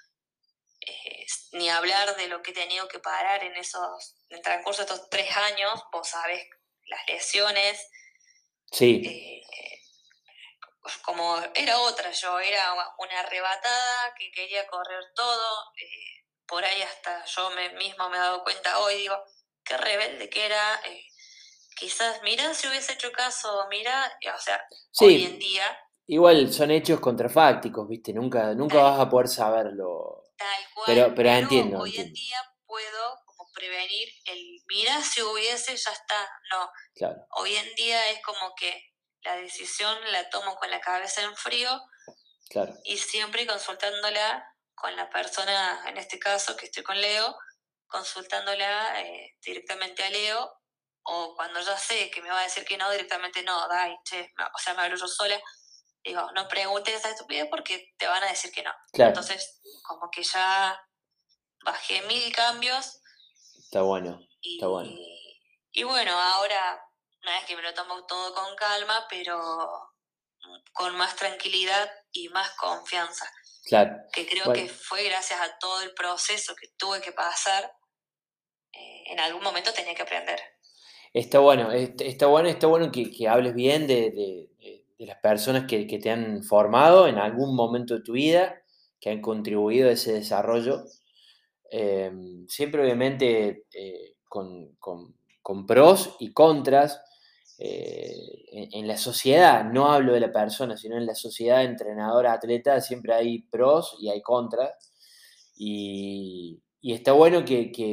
ni hablar de lo que he tenido que parar en el transcurso de estos 3 años, vos sabés, las lesiones, Sí, eh, como era otra, yo era una arrebatada que quería correr todo, por ahí hasta yo misma me he dado cuenta hoy, digo, qué rebelde que era, quizás, mira, si hubiese hecho caso, mira, o sea, hoy en sí. día, Igual son hechos contrafácticos, ¿viste? Nunca tal, vas a poder saberlo. tal cual, Pero pero hoy en entiendo. día puedo como prevenir mira, si hubiese, ya está, no, Claro, hoy en día es como que la decisión la tomo con la cabeza en frío claro, y siempre consultándola con la persona, en este caso que estoy con Leo, consultándola directamente a Leo, o cuando ya sé que me va a decir que no, directamente no, dai, che, o sea, me hablo yo sola, digo, no preguntes esa estupidez porque te van a decir que no. claro. Entonces, como que ya bajé 1000 cambios Está bueno, está bueno. y bueno, ahora, una vez que me lo tomo todo con calma, pero con más tranquilidad y más confianza, Claro. que creo que Bueno, fue gracias a todo el proceso que tuve que pasar, en algún momento tenía que aprender. está bueno que hables bien de las personas que te han formado en algún momento de tu vida, que han contribuido a ese desarrollo. Eh, Siempre obviamente con pros y contras. En la sociedad, no hablo de la persona, sino en la sociedad entrenador-atleta, siempre hay pros y hay contras. Y está bueno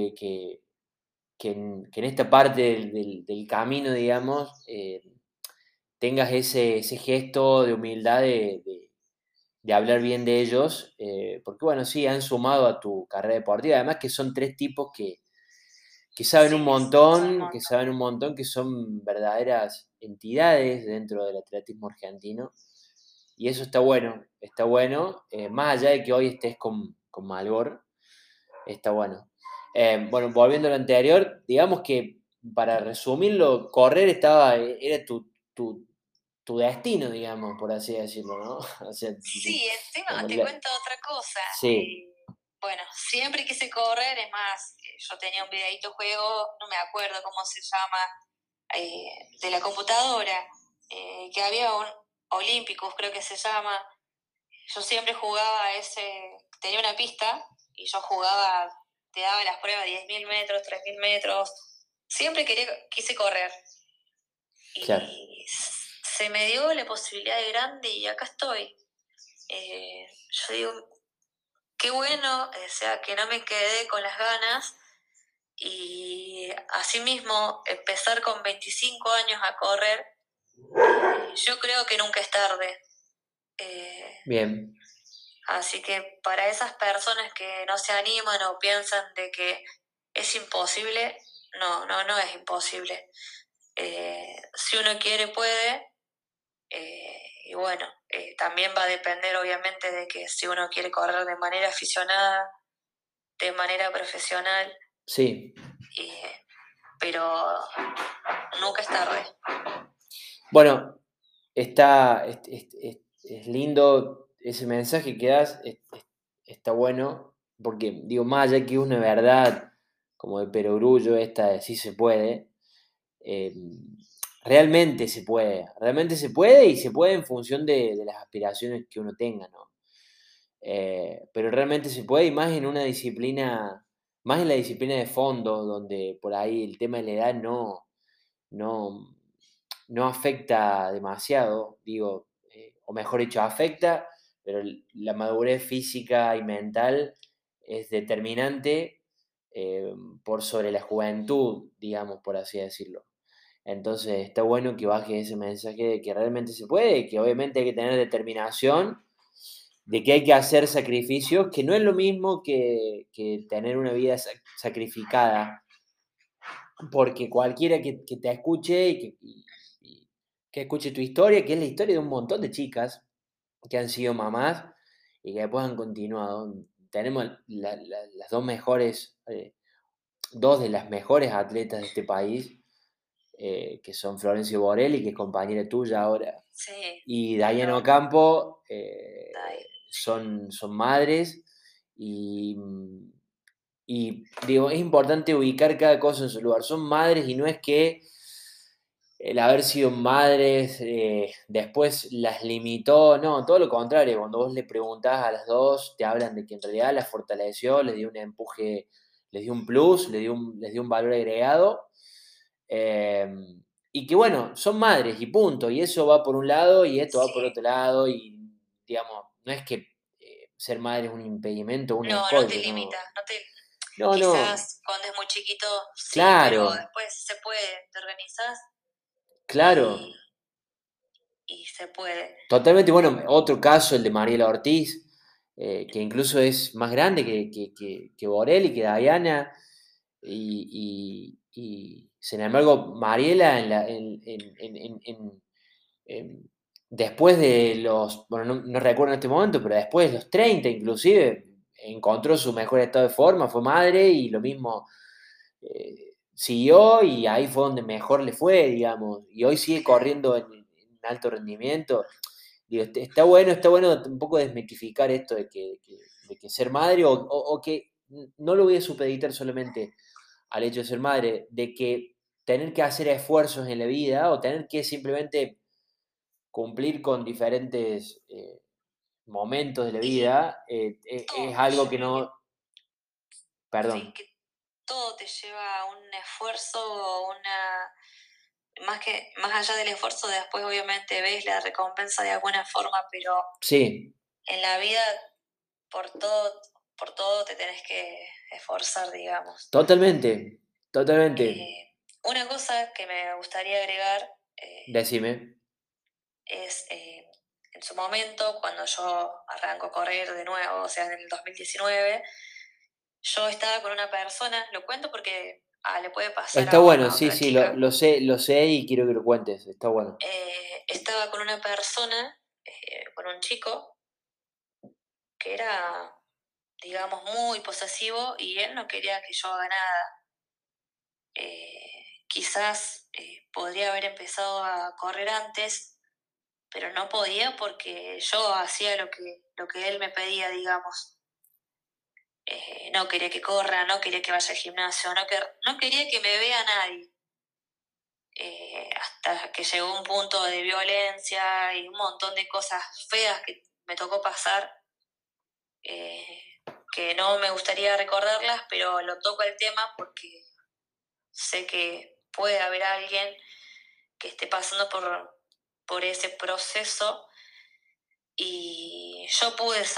que en esta parte del camino, digamos, tengas ese gesto de humildad de hablar bien de ellos, porque bueno, sí, han sumado a tu carrera deportiva, además que son tres tipos que saben un Sí, son un montón, que montón. saben un montón, que son verdaderas entidades dentro del atletismo argentino, y eso está bueno, más allá de que hoy estés con Malgor, está bueno. Bueno, volviendo a lo anterior, digamos que para resumirlo, correr era tu destino, digamos, por así decirlo, ¿no? O sea, Sí, encima como te cuento otra cosa. sí, Bueno, siempre quise correr, es más, yo tenía un videíto juego, no me acuerdo cómo se llama, de la computadora, que había un Olímpicos, creo que se llama. Yo siempre jugaba tenía una pista y yo jugaba, te daba las pruebas 10.000 metros, 3.000 metros, siempre quise correr. claro, Y se me dio la posibilidad de grande y acá estoy. Yo digo, qué bueno, o sea, que no me quedé con las ganas y asimismo empezar con 25 años a correr, yo creo que nunca es tarde. Eh, bien, Así que para esas personas que no se animan o piensan de que es imposible, no, no, no es imposible. Si uno quiere, puede. Y bueno, también va a depender obviamente de que si uno quiere correr de manera aficionada, de manera profesional, sí. pero nunca es tarde. Bueno, es lindo ese mensaje que das, está bueno, porque digo, más allá que es una verdad como de perogrullo, esta de sí se puede, eh, realmente se puede y se puede en función de las aspiraciones que uno tenga, ¿no? Pero realmente se puede y más en una disciplina, más en la disciplina de fondo, donde por ahí el tema de la edad no, no afecta demasiado, digo, o mejor dicho, afecta, pero la madurez física y mental es determinante eh, por sobre la juventud, digamos, por así decirlo. Entonces está bueno que baje ese mensaje de que realmente se puede, que obviamente hay que tener determinación, de que hay que hacer sacrificios, que no es lo mismo que tener una vida sacrificada porque cualquiera que te escuche que escuche tu historia, que es la historia de un montón de chicas que han sido mamás y que después han continuado. Tenemos las dos mejores, dos de las mejores atletas de este país, que son Florencia Borelli, que es compañera tuya ahora, Sí, y tal Diana cual. Ocampo, Dai. son madres y, y digo, es importante ubicar cada cosa en su lugar. Son madres y no es que el haber sido madres después las limitó, no, todo lo contrario, cuando vos le preguntás a las dos, te hablan de que en realidad las fortaleció, les dio un empuje, les dio un plus, les dio un valor agregado, eh, y que bueno, son madres y punto, y eso va por un lado y esto va por Sí. otro lado, y digamos, no es que ser madre es un impedimento, un No, no te escollo, limita, no, no te, no, no, quizás cuando es muy chiquito sí, pero claro, después se puede, te organizás claro. y, y se puede. Totalmente, bueno, otro caso, el de Mariela Ortiz, que incluso es más grande que Borelli, que Diana, sin embargo, Mariela después de los, bueno, no recuerdo en este momento, pero después de los 30 inclusive, encontró su mejor estado de forma, fue madre y lo mismo siguió y ahí fue donde mejor le fue, digamos, y hoy sigue Claro. corriendo en alto rendimiento. Digo, está bueno un poco desmitificar esto de que ser madre o que no lo voy a supeditar solamente al hecho de ser madre, de que tener que hacer esfuerzos en la vida o tener que simplemente cumplir con diferentes momentos de la Y vida es todo, algo yo que creo que no, perdón, sí, que todo te lleva a un esfuerzo, una más allá del esfuerzo, después obviamente ves la recompensa de alguna forma, pero sí, en la vida por todo, por todo te tenés que esforzar, digamos. totalmente, totalmente, Una cosa que me gustaría agregar decime, es en su momento, cuando yo arranco a correr de nuevo, o sea, en el 2019, yo estaba con una persona, lo cuento porque le puede pasar está bueno, a sí, otra sí, chica. lo sé y quiero que lo cuentes, está bueno, Estaba con una persona, con un chico, que era, digamos, muy posesivo y él no quería que yo haga nada. Quizás podría haber empezado a correr antes, pero no podía porque yo hacía lo que él me pedía, digamos. No quería que corra, no quería que vaya al gimnasio, no quería que me vea nadie. Hasta que llegó un punto de violencia y un montón de cosas feas que me tocó pasar, eh, que no me gustaría recordarlas, pero lo toco el tema porque sé que puede haber alguien que esté pasando por ese proceso y yo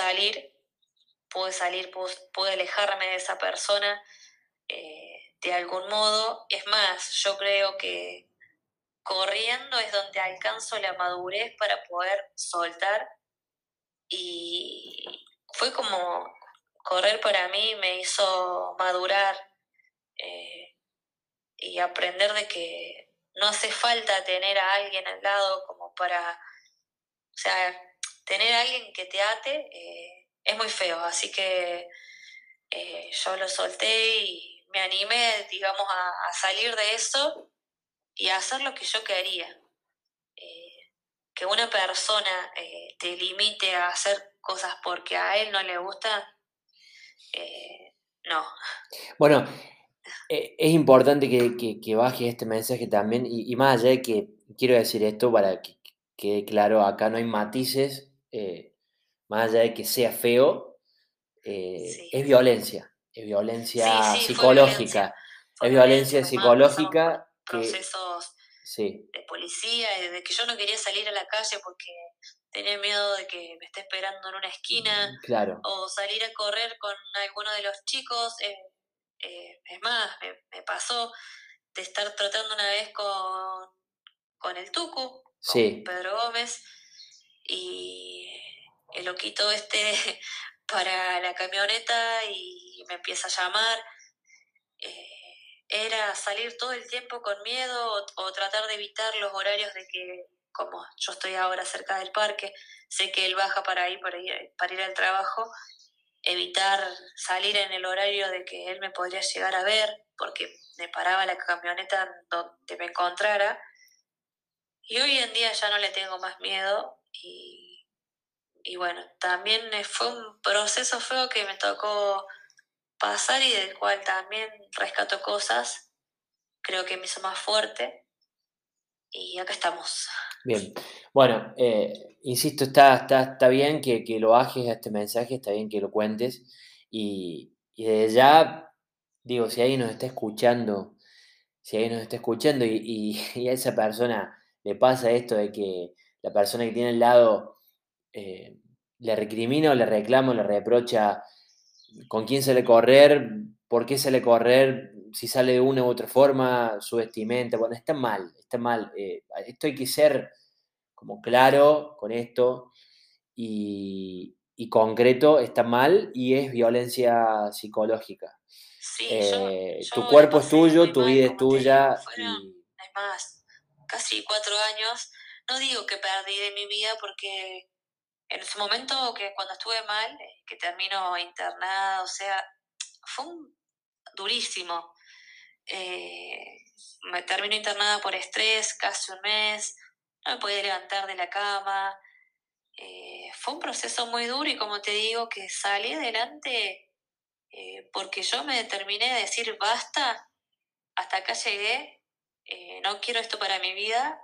pude alejarme de esa persona de algún modo. Es más, yo creo que corriendo es donde alcanzo la madurez para poder soltar y fue como correr para mí me hizo madurar eh, y aprender de que no hace falta tener a alguien al lado como para, o sea, tener a alguien que te ate es muy feo, así que yo lo solté y me animé, digamos, a salir de eso y a hacer lo que yo quería. Eh, que una persona te limite a hacer cosas porque a él no le gusta, no. bueno, es importante que baje este mensaje también, y más allá de que quiero decir esto para que quede claro, acá no hay matices, más allá de que sea feo, Sí. es Sí, violencia sí, psicológica, fue es violencia, violencia además pasamos por psicológica que, procesos sí, de policía, y de que yo no quería salir a la calle porque tenía miedo de que me esté esperando en una esquina claro, o salir a correr con alguno de los chicos. Es más, me pasó de estar trotando una vez con el Tucu, con sí, Pedro Gómez, y el loquito este para la camioneta y me empieza a llamar. era salir todo el tiempo con miedo o tratar de evitar los horarios de que, como yo estoy ahora cerca del parque, sé que él baja para ir al trabajo, evitar salir en el horario de que él me podría llegar a ver, porque me paraba la camioneta donde me encontrara. Y hoy en día ya no le tengo más miedo y bueno, también fue un proceso feo que me tocó pasar y del cual también rescato cosas, creo que me hizo más fuerte y acá estamos. Bien, bueno, insisto, está bien que lo bajes a este mensaje, está bien que lo cuentes y desde ya, digo, si alguien nos está escuchando, si alguien nos está escuchando y a esa persona le pasa esto de que la persona que tiene al lado eh, le recrimina o le reclama o le reprocha con quién sale a correr, por qué sale a correr, si sale de una u otra forma, su vestimenta, bueno, está mal, está mal. Esto hay que ser como claro con esto y concreto, está mal y es violencia psicológica. Sí, Tu yo la cuerpo es pasé tuyo, muy tu mal, vida es como te digo, tuya fueron, y es más, casi 4 años. No digo que perdí de mi vida porque en ese momento que cuando estuve mal, que termino internada, o sea, fue durísimo. Eh, Me termino internada por estrés, casi un mes, no me podía levantar de la cama. Fue un proceso muy duro y como te digo, que salí adelante porque yo me determiné a decir basta, hasta acá llegué, no quiero esto para mi vida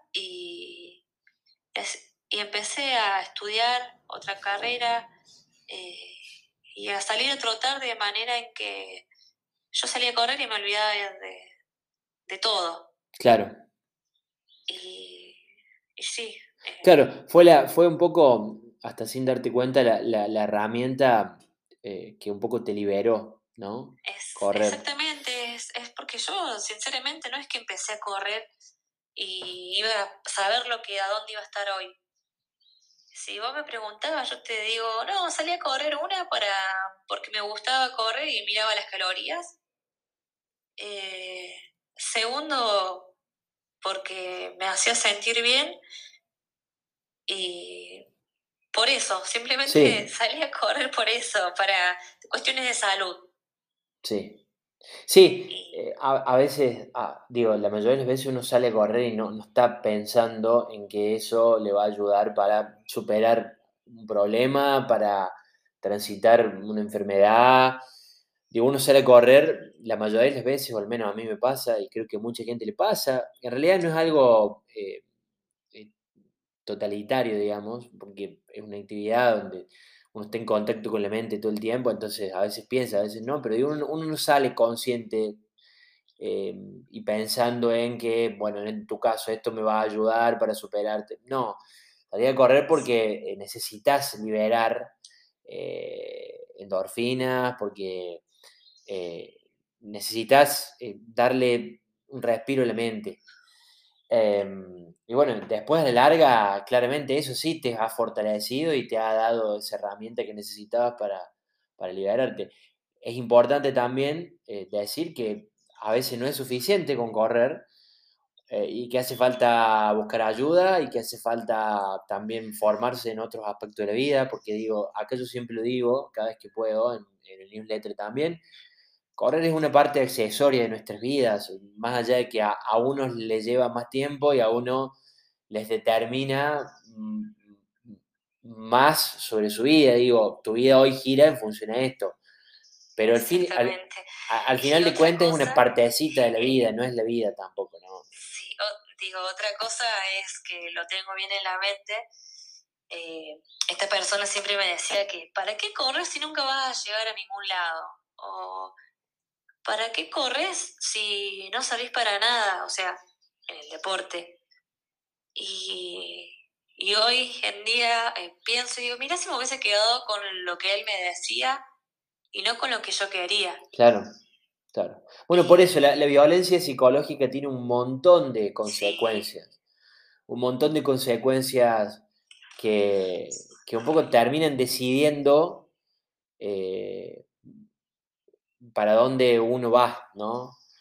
y empecé a estudiar otra carrera eh, y a salir a trotar de manera en que yo salía a correr y me olvidaba de todo. claro. Y, y sí, Claro, fue un poco, hasta sin darte cuenta, la herramienta que un poco te liberó, ¿no? es Correr. exactamente, es porque yo sinceramente no es que empecé a correr y iba a saber a dónde iba a estar hoy. Si vos me preguntabas, yo te digo, no, salí a correr porque me gustaba correr y miraba las calorías. Eh, Segundo, porque me hacía sentir bien y por eso, simplemente Sí, salí a correr por eso, para cuestiones de salud. sí. Sí, Y a veces, digo, la mayoría de las veces uno sale a correr y no está pensando en que eso le va a ayudar para superar un problema, para transitar una enfermedad. Digo, uno sale a correr la mayoría de las veces, o al menos a mí me pasa, y creo que a mucha gente le pasa. En realidad no es algo eh, totalitario, digamos, porque es una actividad donde uno está en contacto con la mente todo el tiempo, entonces a veces piensa, a veces no, pero digo, uno no sale consciente eh, y pensando en que, bueno, en tu caso esto me va a ayudar para superarte. No, salí a correr porque necesitas liberar endorfinas, porque eh, necesitas darle un respiro a la mente. Y bueno, después de larga, claramente eso sí te ha fortalecido y te ha dado esa herramienta que necesitabas para liberarte. Es importante también decir que a veces no es suficiente con correr y que hace falta buscar ayuda y que hace falta también formarse en otros aspectos de la vida, porque digo, acá yo siempre lo digo, cada vez que puedo, en el newsletter también, correr es una parte accesoria de nuestras vidas, más allá de que a unos les lleva más tiempo y a uno les determina más sobre su vida. Digo, tu vida hoy gira en función a esto, pero exactamente. al final Y de otra cuentas es una cosa, partecita de la vida, eh, no es la vida tampoco, ¿no? sí, digo, otra cosa es que lo tengo bien en la mente. Esta persona siempre me decía que, ¿para qué correr si nunca vas a llegar a ningún lado? O ¿para qué corres si no salís para nada? O sea, en el deporte. Y, y hoy en día pienso y digo, mira si me hubiese quedado con lo que él me decía y no con lo que yo quería. Claro, claro. Bueno, por eso la Y violencia psicológica tiene un montón de sí, consecuencias, un montón de consecuencias que un poco terminan decidiendo eh, para dónde uno va, ¿no?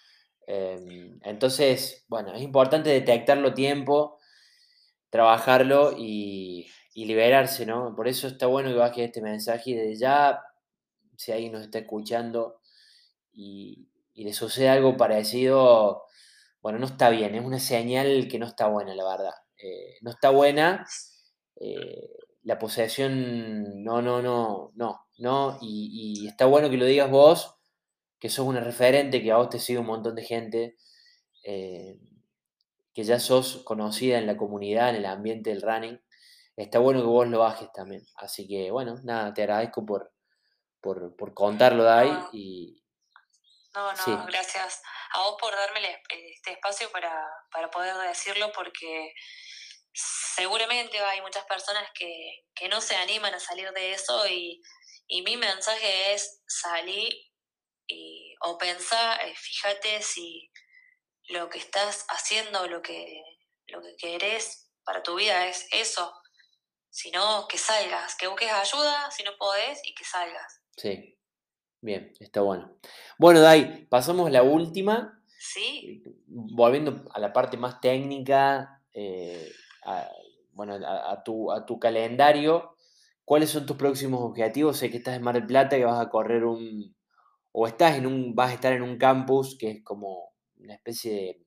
Entonces, bueno, es importante detectarlo a tiempo, trabajarlo y liberarse, ¿no? Por eso está bueno que bajes este mensaje y desde ya, si alguien nos está escuchando y le sucede algo parecido, bueno, no está bien, es una señal que no está buena, la verdad. No está buena, eh, la posesión, no, no, no, no, no, y está bueno que lo digas vos, que sos una referente, que a vos te sigue un montón de gente, eh, que ya sos conocida en la comunidad, en el ambiente del running. Está bueno que vos lo bajes también. Así que, bueno, nada, te agradezco por contarlo, Dai, No, y no, sí, gracias a vos por darme este espacio para poder decirlo, porque seguramente hay muchas personas que no se animan a salir de eso y mi mensaje es salir o pensar, fíjate si lo que estás haciendo, lo que querés para tu vida es eso. Si no, que salgas, que busques ayuda si no podés y que salgas. sí, bien, está bueno. Bueno, Dai, pasamos a la última, ¿Sí? volviendo a la parte más técnica, bueno, a tu calendario. ¿Cuáles son tus próximos objetivos? Sé que estás en Mar del Plata, que vas a correr o vas a estar en un campus que es como una especie de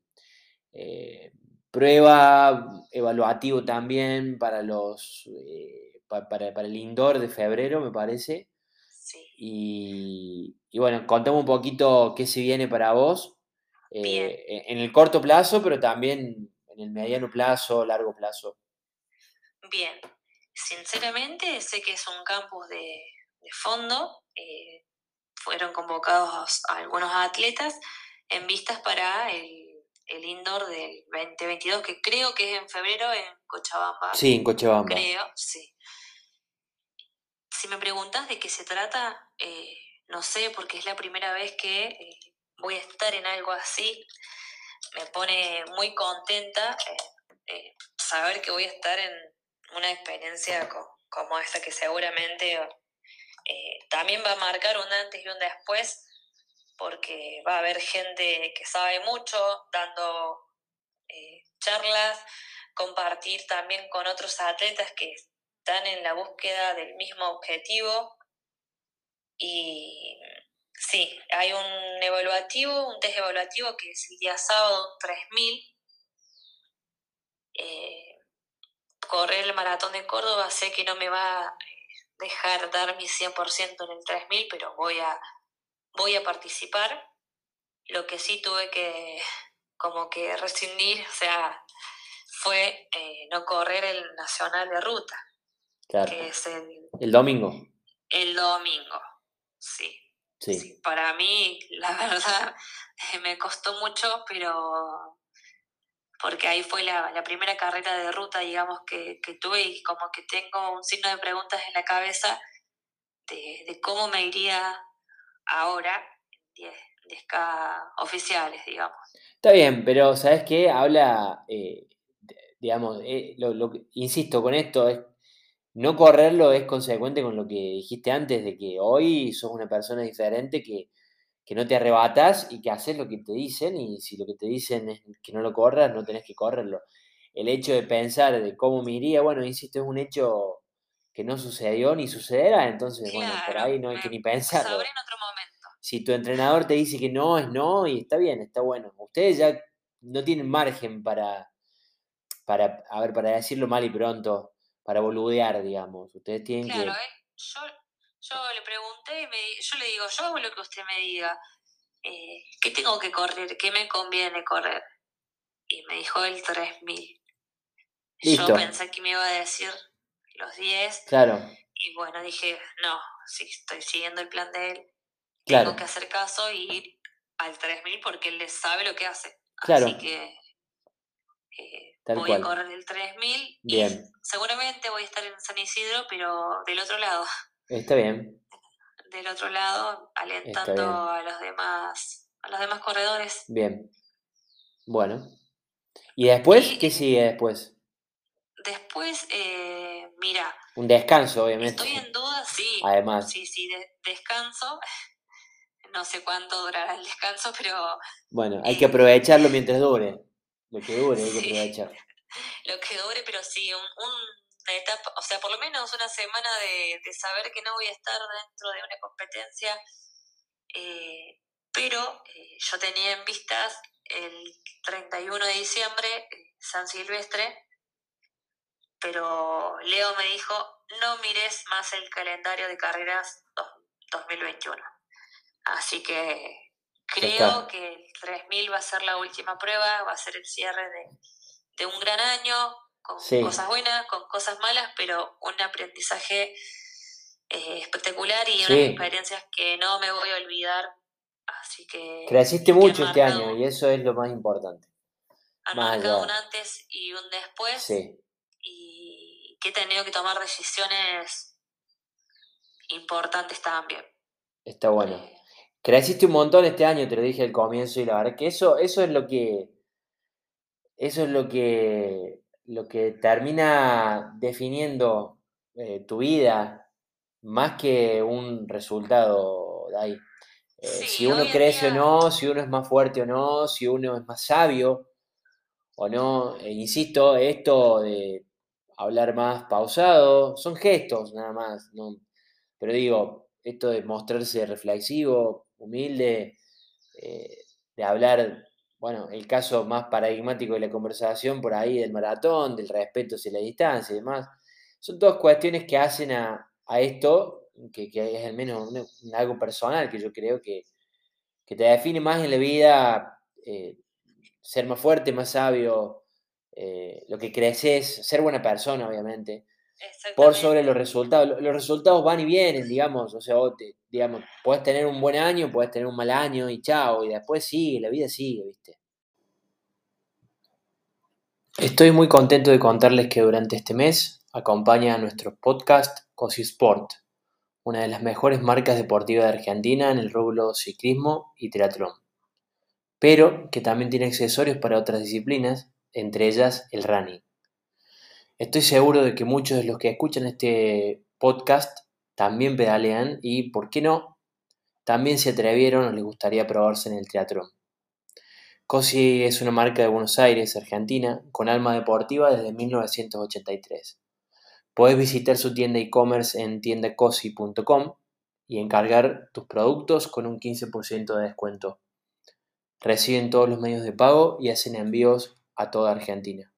prueba evaluativo también para para el indoor de febrero, me parece. Sí. Y bueno, contame un poquito qué se viene para vos, Bien, en el corto plazo, pero también en el mediano plazo, largo plazo. bien. Sinceramente, sé que es un campus de fondo. Fueron convocados a algunos atletas en vistas para el indoor del 2022, que creo que es en febrero en Cochabamba. Sí, en Cochabamba. Creo, sí. Si me preguntas de qué se trata, no sé, porque es la primera vez que voy a estar en algo así. Me pone muy contenta saber que voy a estar en una experiencia como esta, que seguramente también va a marcar un antes y un después, porque va a haber gente que sabe mucho dando charlas, compartir también con otros atletas que están en la búsqueda del mismo objetivo. Y sí, hay un test evaluativo que es el día sábado 3000. Eh, Correr el maratón de Córdoba sé que no me va a dejar dar mi 100% en el 3000, pero voy a participar. Lo que sí tuve que como que rescindir, o sea, fue no correr el Nacional de Ruta, Claro. que es El domingo. el domingo. Sí, sí, Sí. para mí, la verdad, me costó mucho, pero porque ahí fue la primera carrera de ruta, digamos, que tuve, y como que tengo un signo de preguntas en la cabeza de cómo me iría ahora en 10K oficiales, digamos. Está bien, pero ¿sabes qué? Habla, digamos, insisto con esto, no correrlo es consecuente con lo que dijiste antes, de que hoy sos una persona diferente, que no te arrebatás y que haces lo que te dicen, y si lo que te dicen es que no lo corras, no tenés que correrlo. El hecho de pensar de cómo me iría, bueno, insisto, es un hecho que no sucedió ni sucederá, entonces, bueno, por Claro, ahí no hay me que ni sabré pensarlo. en otro momento. Si tu entrenador te dice que no, es no, y está bien, está bueno. Ustedes ya no tienen margen a ver, para decirlo mal y pronto, para boludear, digamos. Ustedes tienen Claro, que, yo le pregunté, yo le digo, yo hago lo que usted me diga. ¿Qué tengo que correr? ¿Qué me conviene correr? Y me dijo el 3000. Yo listo, pensé que me iba a decir los 10 claro, y bueno, dije, no, si estoy siguiendo el plan de él, tengo que claro, hacer caso y ir al 3000 porque él sabe lo que hace. Así claro, que tal voy a cual. correr el 3000 y Bien, seguramente voy a estar en San Isidro, pero del otro lado, está bien, está alentando bien, a los demás corredores. bien. Bueno. ¿Y después? Y ¿Qué sigue después? después, mira, Un descanso, obviamente. estoy en duda, sí, Además, sí, sí, descanso. no sé cuánto durará el descanso, pero Bueno, hay que aprovecharlo mientras dure. Lo que dure, hay que sí, aprovechar. lo que dure, pero sí, una etapa, o sea, por lo menos una semana de saber que no voy a estar dentro de una competencia, pero yo tenía en vistas el 31 de diciembre, San Silvestre, pero Leo me dijo, no mires más el calendario de carreras 2021. Así que Ya creo está. que el 3000 va a ser la última prueba, va a ser el cierre de un gran año, con Sí, cosas buenas, con cosas malas, pero un aprendizaje espectacular y unas sí. experiencias que no me voy a olvidar. Así Creciste que mucho este año y eso es lo más importante. han Más marcado un allá. antes y un después, Sí, y que he tenido que tomar decisiones importantes también. está bueno. Eh, Creciste un montón este año, te lo dije al comienzo, y la verdad que eso es lo que termina definiendo tu vida más que un resultado de ahí. Si sí, uno hoy en crece o día, no, si uno es más fuerte o no, si uno es más sabio o no. Insisto, esto de hablar más pausado, son gestos nada más, ¿no? Pero digo, esto de mostrarse reflexivo, humilde, eh, de hablar, bueno, el caso más paradigmático de la conversación por ahí del maratón, del respeto hacia la distancia y demás, son todas cuestiones que hacen a esto, que es al menos algo personal que yo creo que te define más en la vida, ser más fuerte, más sabio, lo que creces, ser buena persona, obviamente, por sobre los exactamente. resultados. Los resultados van y vienen, digamos, o sea, digamos, puedes tener un buen año, puedes tener un mal año y chao, y después sigue, la vida sigue, ¿viste? Estoy muy contento de contarles que durante este mes acompaña a nuestro podcast Cosi Sport, una de las mejores marcas deportivas de Argentina en el rubro ciclismo y triatlón, pero que también tiene accesorios para otras disciplinas, entre ellas el running. Estoy seguro de que muchos de los que escuchan este podcast también pedalean y, ¿por qué no?, también se atrevieron o les gustaría probarse en el triatlón. Cosi es una marca de Buenos Aires, Argentina, con alma deportiva desde 1983. Puedes visitar su tienda e-commerce en tiendacosi.com y encargar tus productos con un 15% de descuento. Reciben todos los medios de pago y hacen envíos a toda Argentina.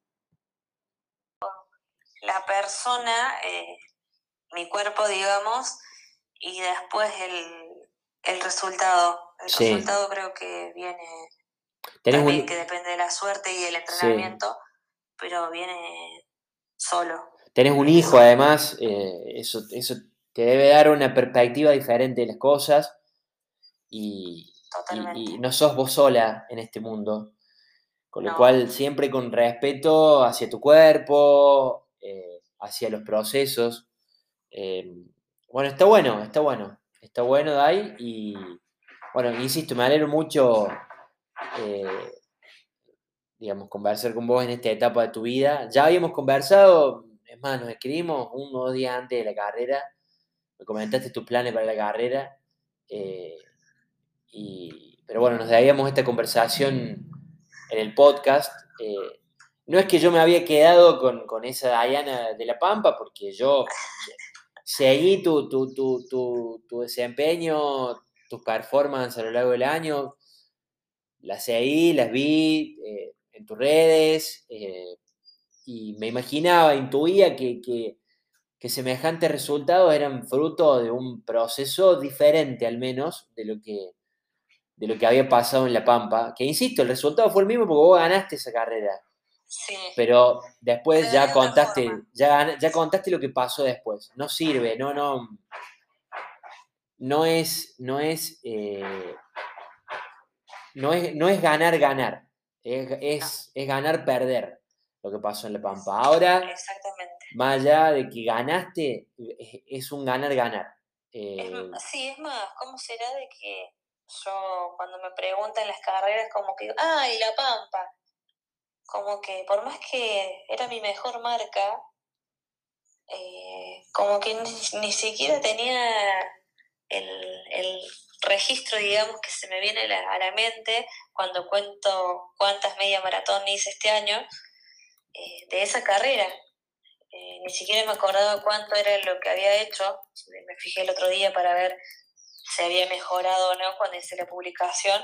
La persona, mi cuerpo, digamos, y después el resultado. El Sí, resultado creo que viene tenés también, que un, depende de la suerte y del sí, entrenamiento, pero viene solo. tenés un Viene hijo solo. además, eso te debe dar una perspectiva diferente de las cosas y, Totalmente. y no sos vos sola en este mundo. Con lo No. cual, siempre con respeto hacia tu cuerpo, hacia los procesos. Eh, bueno, está bueno, está bueno. Está bueno, Dai. Y bueno, insisto, me alegro mucho, eh, digamos, conversar con vos en esta etapa de tu vida. Ya habíamos conversado, es más, nos escribimos 1 o 2 días antes de la carrera. Me comentaste tus planes para la carrera. eh, pero bueno, nos debíamos esta conversación en el podcast. No es que yo me había quedado con esa Diana de la Pampa, porque yo seguí tu desempeño, tus performances a lo largo del año, las seguí, las vi en tus redes, y me imaginaba, intuía que semejantes resultados eran fruto de un proceso diferente, al menos, de lo que había pasado en La Pampa, que insisto, el resultado fue el mismo porque vos ganaste esa carrera, Sí, pero pero después de ya otra forma. contaste, ya contaste lo que pasó después. No sirve, no es ganar, ganar. No, Es ganar, perder lo que pasó en La Pampa. Ahora, exactamente. más allá de que ganaste, es un ganar, ganar. Eh, Sí, es más, ¿cómo será de que yo cuando me preguntan las carreras como que, ay, La Pampa, como que por más que era mi mejor marca, como que ni siquiera tenía el, el registro, digamos, que se me viene a la mente cuando cuento cuántas media maratón hice este año de esa carrera. Ni siquiera me acordaba cuánto era lo que había hecho. Me fijé el otro día para ver si había mejorado o no cuando hice la publicación.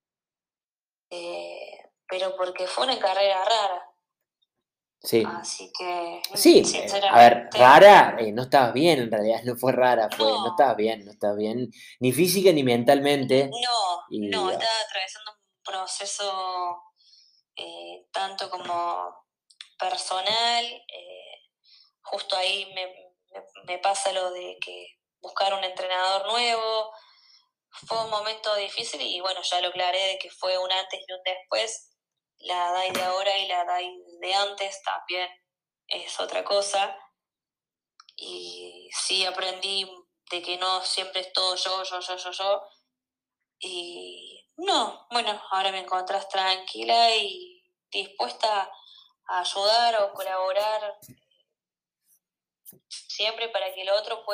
Pero porque fue una carrera rara. Sí. Así que, Sí, a ver, sinceramente. rara, no estabas bien en realidad, no fue rara, no No, estabas bien, ni física ni mentalmente. no, Y estaba atravesando un proceso tanto como personal. Justo ahí me pasa lo de que buscar un entrenador nuevo. Fue un momento difícil y bueno, ya lo aclaré de que fue un antes y un después. La DAI de ahora y la DAI de antes también es otra cosa. Y sí aprendí de que no siempre es todo yo. Y no, bueno, ahora me encontrás tranquila y dispuesta a ayudar o colaborar siempre para que el otro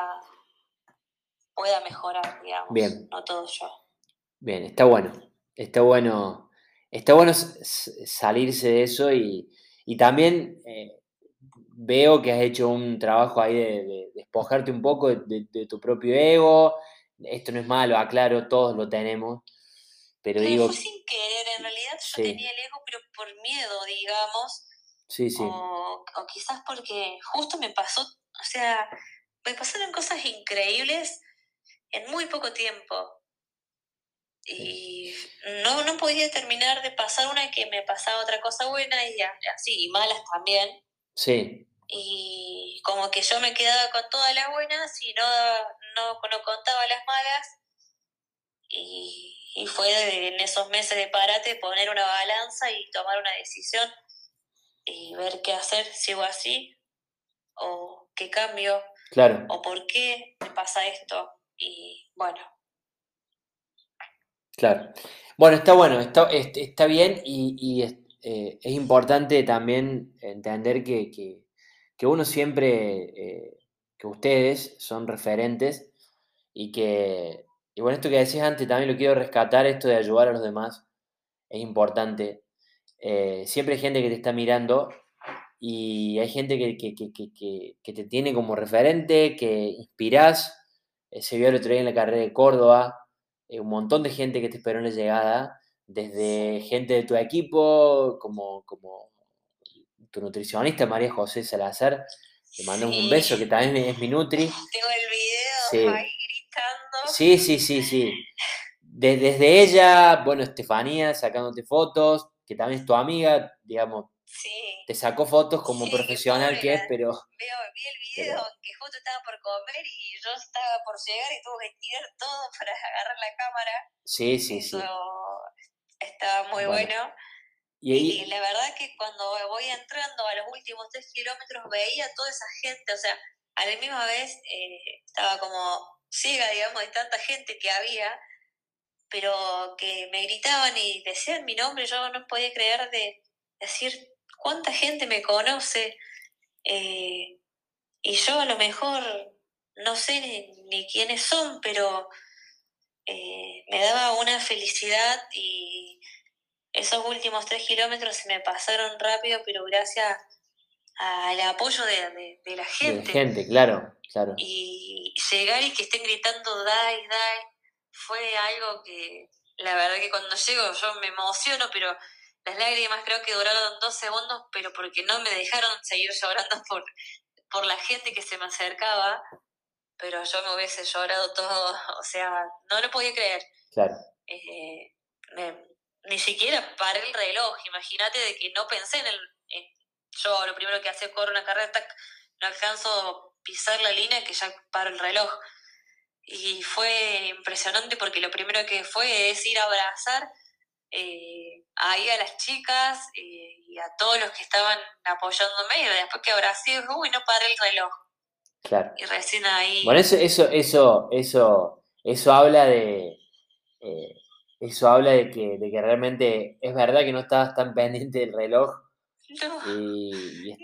pueda mejorar, digamos, bien, no todo yo. bien, está bueno, está bueno, está bueno salirse de eso y también veo que has hecho un trabajo ahí de despojarte un poco de tu propio ego. Esto no es malo, aclaro, todos lo tenemos, pero Pero fue digo, sin querer, en realidad yo sí, tenía el ego, pero por miedo, digamos, sí, sí, o quizás porque justo me pasó, o sea, me pasaron cosas increíbles en muy poco tiempo. Y no podía terminar de pasar una que me pasaba otra cosa buena y así, y malas también. sí, Y como que yo me quedaba con todas las buenas y no contaba las malas. Y fue en esos meses de parate poner una balanza y tomar una decisión y ver qué hacer, sigo así, o qué cambio, claro. o por qué me pasa esto. Y bueno, Claro. Bueno, está bien y es importante también entender que uno siempre, que ustedes son referentes y bueno, esto que decías antes también lo quiero rescatar, esto de ayudar a los demás, es importante. Siempre hay gente que te está mirando y hay gente que te tiene como referente, que inspirás. Se vio el otro día en la carrera de Córdoba, un montón de gente que te esperó en la llegada, desde sí, gente de tu equipo, como tu nutricionista María José Salazar, te mandamos un sí, beso, que también es mi nutri. tengo el video Sí, ahí gritando. sí. Desde ella, bueno, Estefanía sacándote fotos, que también es tu amiga, digamos, Sí, te sacó fotos como sí, qué profesional pobre que es, vi el video pero que justo estaba por comer y yo estaba por llegar y tuve que tirar todo para agarrar la cámara. Eso sí. estaba muy Bueno, bueno. y Y ahí, la verdad que cuando voy entrando a los últimos 3 kilómetros veía a toda esa gente, o sea, a la misma vez estaba como ciega, digamos, de tanta gente que había, pero que me gritaban y decían mi nombre, yo no podía creer de decir cuánta gente me conoce, eh, y yo a lo mejor no sé ni quiénes son, pero me daba una felicidad y esos últimos 3 kilómetros se me pasaron rápido, pero gracias al apoyo de la de la gente. gente, claro. Y llegar y que estén gritando Dai, fue algo que la verdad que cuando llego yo me emociono, pero las lágrimas creo que duraron 2 segundos, pero porque no me dejaron seguir llorando por la gente que se me acercaba, pero yo me hubiese llorado todo, o sea, no lo podía creer. Claro, Eh, me- Ni siquiera paré el reloj, imagínate de que no pensé yo lo primero que hacía es correr una carrera, tac, no alcanzo a pisar la línea que ya paro el reloj. Y fue impresionante porque lo primero que fue es ir a abrazar ahí a las chicas y a todos los que estaban apoyándome y después que abracé, uy, no paré el reloj. claro. Y recién Bueno, ahí, eso habla eh, eso habla de que realmente es verdad que no estabas tan pendiente del reloj no, y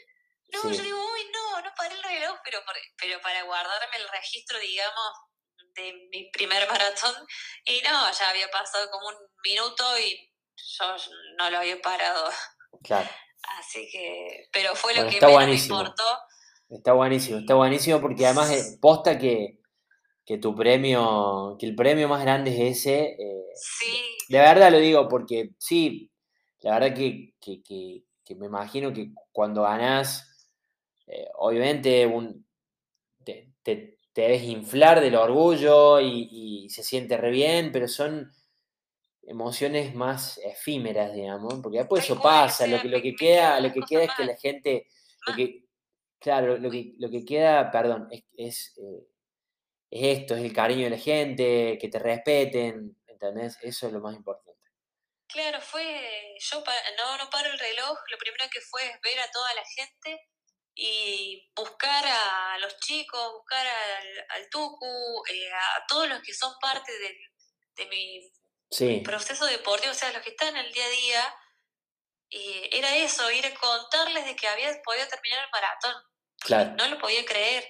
no, yo sí, digo, uy, no paré el reloj, pero para guardarme el registro, digamos, de mi primer maratón y no, ya había pasado como un minuto y yo no lo había parado. Claro. Así que, pero fue lo Bueno, que está menos me buenísimo. importó. Está buenísimo porque además posta que tu premio, que el premio más grande es ese. Sí, De verdad lo digo porque sí, la verdad que me imagino que cuando ganás, obviamente te debes inflar del orgullo y se siente re bien, pero son emociones más efímeras, digamos, porque después tal eso cual, o pasa, sea, lo me quedan lo las que cosas queda es que la gente, lo más, que, claro, uy, lo que queda, perdón, es esto, es el cariño de la gente, que te respeten, ¿entendés? Eso es lo más importante. claro, fue, no paro el reloj, lo primero que fue es ver a toda la gente y buscar a los chicos, buscar al Tucu, a todos los que son parte de mi Sí, proceso deportivo, o sea, los que están en el día a día, y era eso, ir a contarles de que había podido terminar el maratón, y claro, no lo podía creer.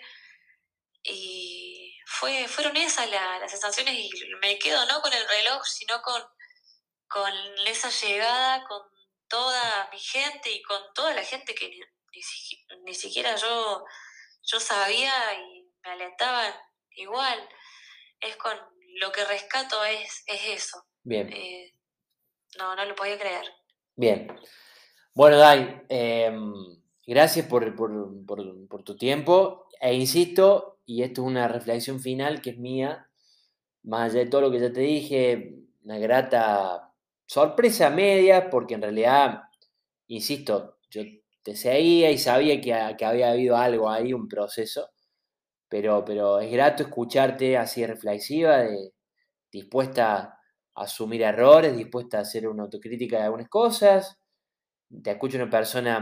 Y fueron esas las sensaciones y me quedo no con el reloj, sino con esa llegada, con toda mi gente y con toda la gente que ni siquiera yo sabía y me alentaban igual. Es con lo que rescato es eso. bien, Eh, no lo podía creer. bien. Bueno, Dai, gracias por tu tiempo. E insisto, y esto es una reflexión final que es mía, más allá de todo lo que ya te dije, una grata sorpresa media, porque en realidad, insisto, yo te seguía y sabía que había habido algo ahí, un proceso, pero es grato escucharte así reflexiva, dispuesta a asumir errores, dispuesta a hacer una autocrítica de algunas cosas. Te escucho una persona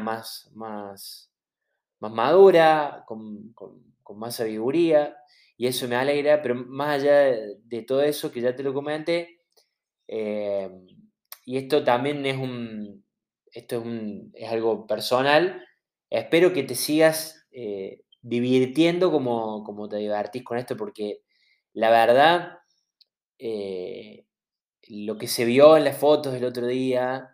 más madura, con más sabiduría, y eso me alegra, pero más allá de todo eso, que ya te lo comenté, eh, y esto también es algo personal, espero que te sigas divirtiendo como te divertís con esto, porque la verdad, eh, lo que se vio en las fotos del otro día,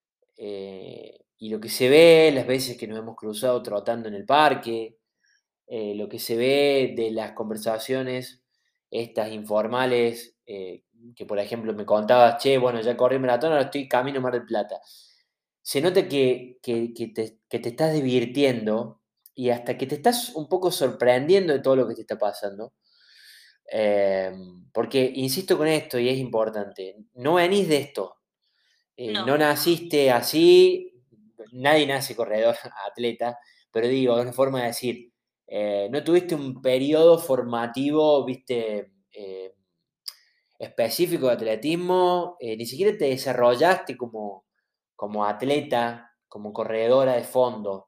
y lo que se ve las veces que nos hemos cruzado trotando en el parque, lo que se ve de las conversaciones estas informales, que por ejemplo me contabas, che, bueno, ya corrí maratón, ahora estoy camino a Mar del Plata. Se nota que te estás divirtiendo y hasta que te estás un poco sorprendiendo de todo lo que te está pasando. Eh, Porque, insisto con esto, y es importante, no venís de esto, no No, naciste así, nadie nace corredor, atleta, pero digo, es una forma de decir, no tuviste un periodo formativo, viste, específico de atletismo, ni siquiera te desarrollaste como atleta, como corredora de fondo.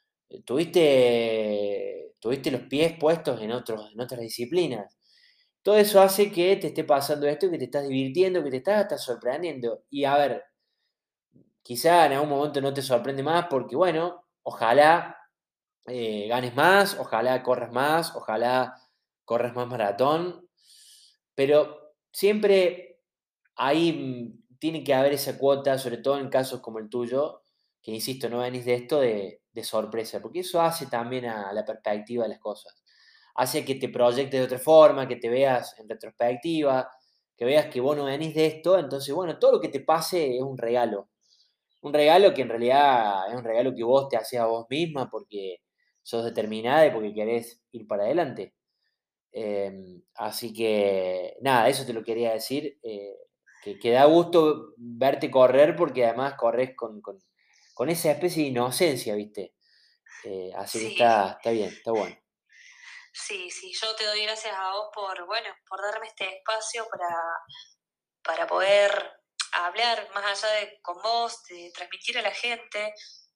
Tuviste los pies puestos en otras disciplinas. Todo eso hace que te esté pasando esto, que te estás divirtiendo, que te estás hasta sorprendiendo. Y a ver, quizá en algún momento no te sorprende más porque, bueno, ojalá ganes más, ojalá corras más, ojalá corras más maratón, pero siempre ahí tiene que haber esa cuota, sobre todo en casos como el tuyo, que insisto, no venís de esto de sorpresa, porque eso hace también a la perspectiva de las cosas. Hace que te proyectes de otra forma, que te veas en retrospectiva, que veas que vos no venís de esto, entonces, bueno, todo lo que te pase es un regalo. Un regalo que en realidad es un regalo que vos te haces a vos misma porque sos determinada y porque querés ir para adelante. Así que nada, eso te lo quería decir, que da gusto verte correr porque además corres con esa especie de inocencia, ¿viste? Así que sí, está bien, está bueno. sí, yo te doy gracias a vos bueno, por darme este espacio para poder hablar más allá de con vos, de transmitir a la gente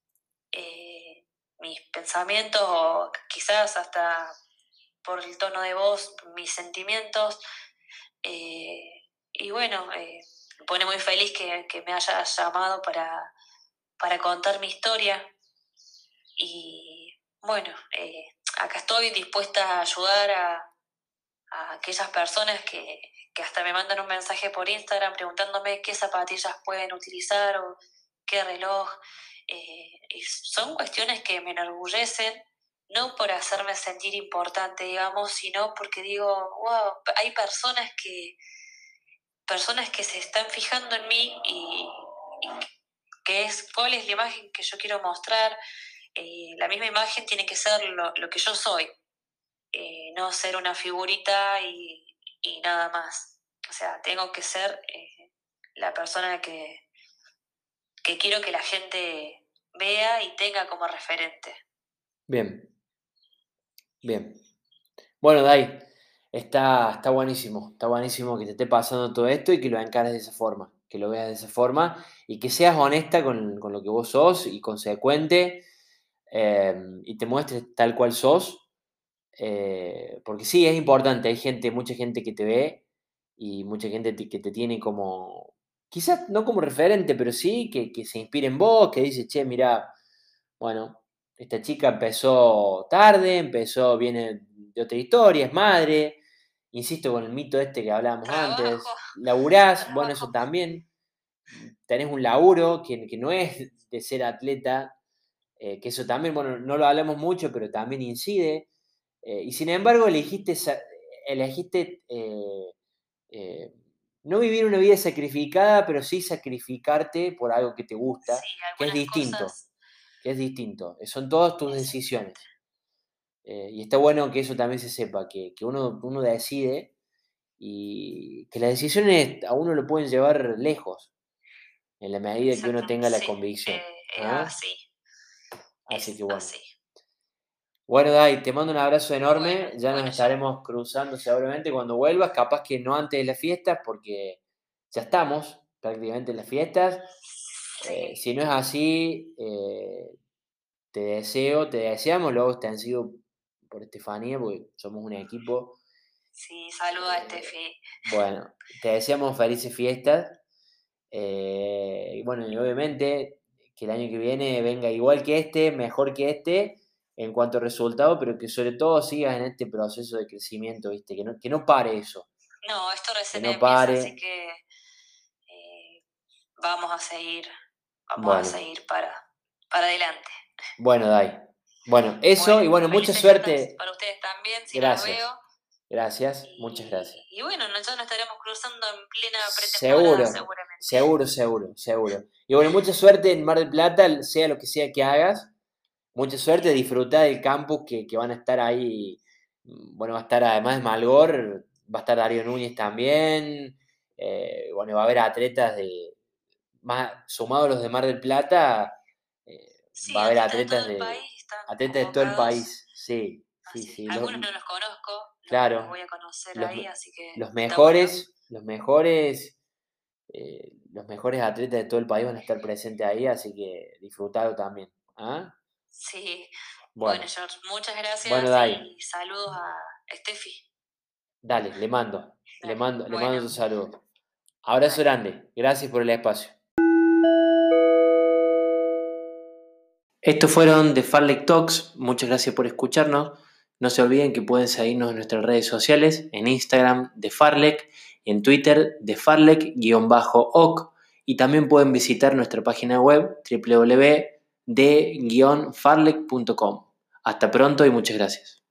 mis pensamientos o quizás hasta por el tono de voz, mis sentimientos. Y bueno, me pone muy feliz que me hayas llamado para contar mi historia. Y bueno, acá estoy dispuesta a ayudar a aquellas personas que hasta me mandan un mensaje por Instagram preguntándome qué zapatillas pueden utilizar o qué reloj. Y son cuestiones que me enorgullecen, no por hacerme sentir importante, digamos, sino porque digo, wow, hay personas que se están fijando en mí y que es cuál es la imagen que yo quiero mostrar. La misma imagen tiene que ser lo que yo soy, no ser una figurita y nada más. O sea, tengo que ser la persona que quiero que la gente vea y tenga como referente. Bien, bien. Bueno, Dai, está buenísimo que te esté pasando todo esto y que lo encares de esa forma, que lo veas de esa forma y que seas honesta con lo que vos sos y consecuente, y te muestres tal cual sos, porque sí, es importante, hay gente, mucha gente que te ve y mucha gente que te tiene como, quizás no como referente, pero sí que se inspira en vos, que dice, che, mira, bueno, esta chica empezó tarde, viene de otra historia, es madre, insisto con el mito este que hablábamos Trabajo, antes, laburás, bueno, eso trabajo. también, tenés un laburo que no es de ser atleta, que eso también, bueno, no lo hablamos mucho, pero también incide, y sin embargo elegiste eh, no vivir una vida sacrificada, pero sí sacrificarte por algo que te Sí, gusta, algunas cosas, que es distinto. Son todas tus exactamente. decisiones. Y está bueno que eso también se sepa, que uno decide y que las decisiones a uno lo pueden llevar lejos, en la medida que uno Exactamente, tenga la sí, convicción. es ¿Ah? así, Así que es bueno. así. Bueno, Dai, te mando un abrazo Bueno, enorme. Ya nos bueno, yo, estaremos cruzando seguramente cuando vuelvas. Capaz que no antes de las fiestas, porque ya estamos prácticamente en las fiestas. sí, Si no es así, te deseamos, luego te han sido por Estefanía, porque somos un equipo. sí, saluda a Eh, Estefi. bueno, te deseamos felices fiestas. Y bueno, y obviamente que el año que viene venga igual que este, mejor que este, en cuanto a resultados, pero que sobre todo sigas en este proceso de crecimiento, ¿viste? Que no pare eso, No, esto que recién no empieza, así pare. que eh, vamos a seguir, vamos a Bueno, seguir para adelante. bueno, Dai. Bueno, eso, Bueno, y bueno, mucha felices fiestas suerte. para ustedes también, si no los Gracias, veo. gracias, muchas gracias. Y bueno, nosotros nos estaremos cruzando en plena pretemporada Seguro, seguramente. seguro, seguro, seguro. Y bueno, mucha suerte en Mar del Plata, sea lo que sea que hagas. Mucha suerte, Bien. disfrutar del campus que van a estar ahí. Bueno, va a estar además de Malgor, va a estar Darío Núñez también. Bueno, va a haber atletas más sumados a los de Mar del Plata, Sí, va a haber atletas de todo el país están atletas de todo el convocados. país. Sí, sí, Así. sí. Algunos no los conozco, los Claro, voy a conocer los, ahí, así que los está bueno. mejores, los mejores atletas de todo el país van a estar presentes ahí, así que disfrutado también. ¿Ah? Sí. Bueno, Bueno, George, muchas bueno, gracias Dai, y saludos a Steffi. dale, Dale. le Bueno, mando tu saludo. Abrazo dale. grande, gracias por el espacio. Estos fueron The Farlek Talks, muchas gracias por escucharnos. No se olviden que pueden seguirnos en nuestras redes sociales, en Instagram de Farlek, en Twitter de Farlek-oc, y también pueden visitar nuestra página web www.de-farlek.com. Hasta pronto y muchas gracias.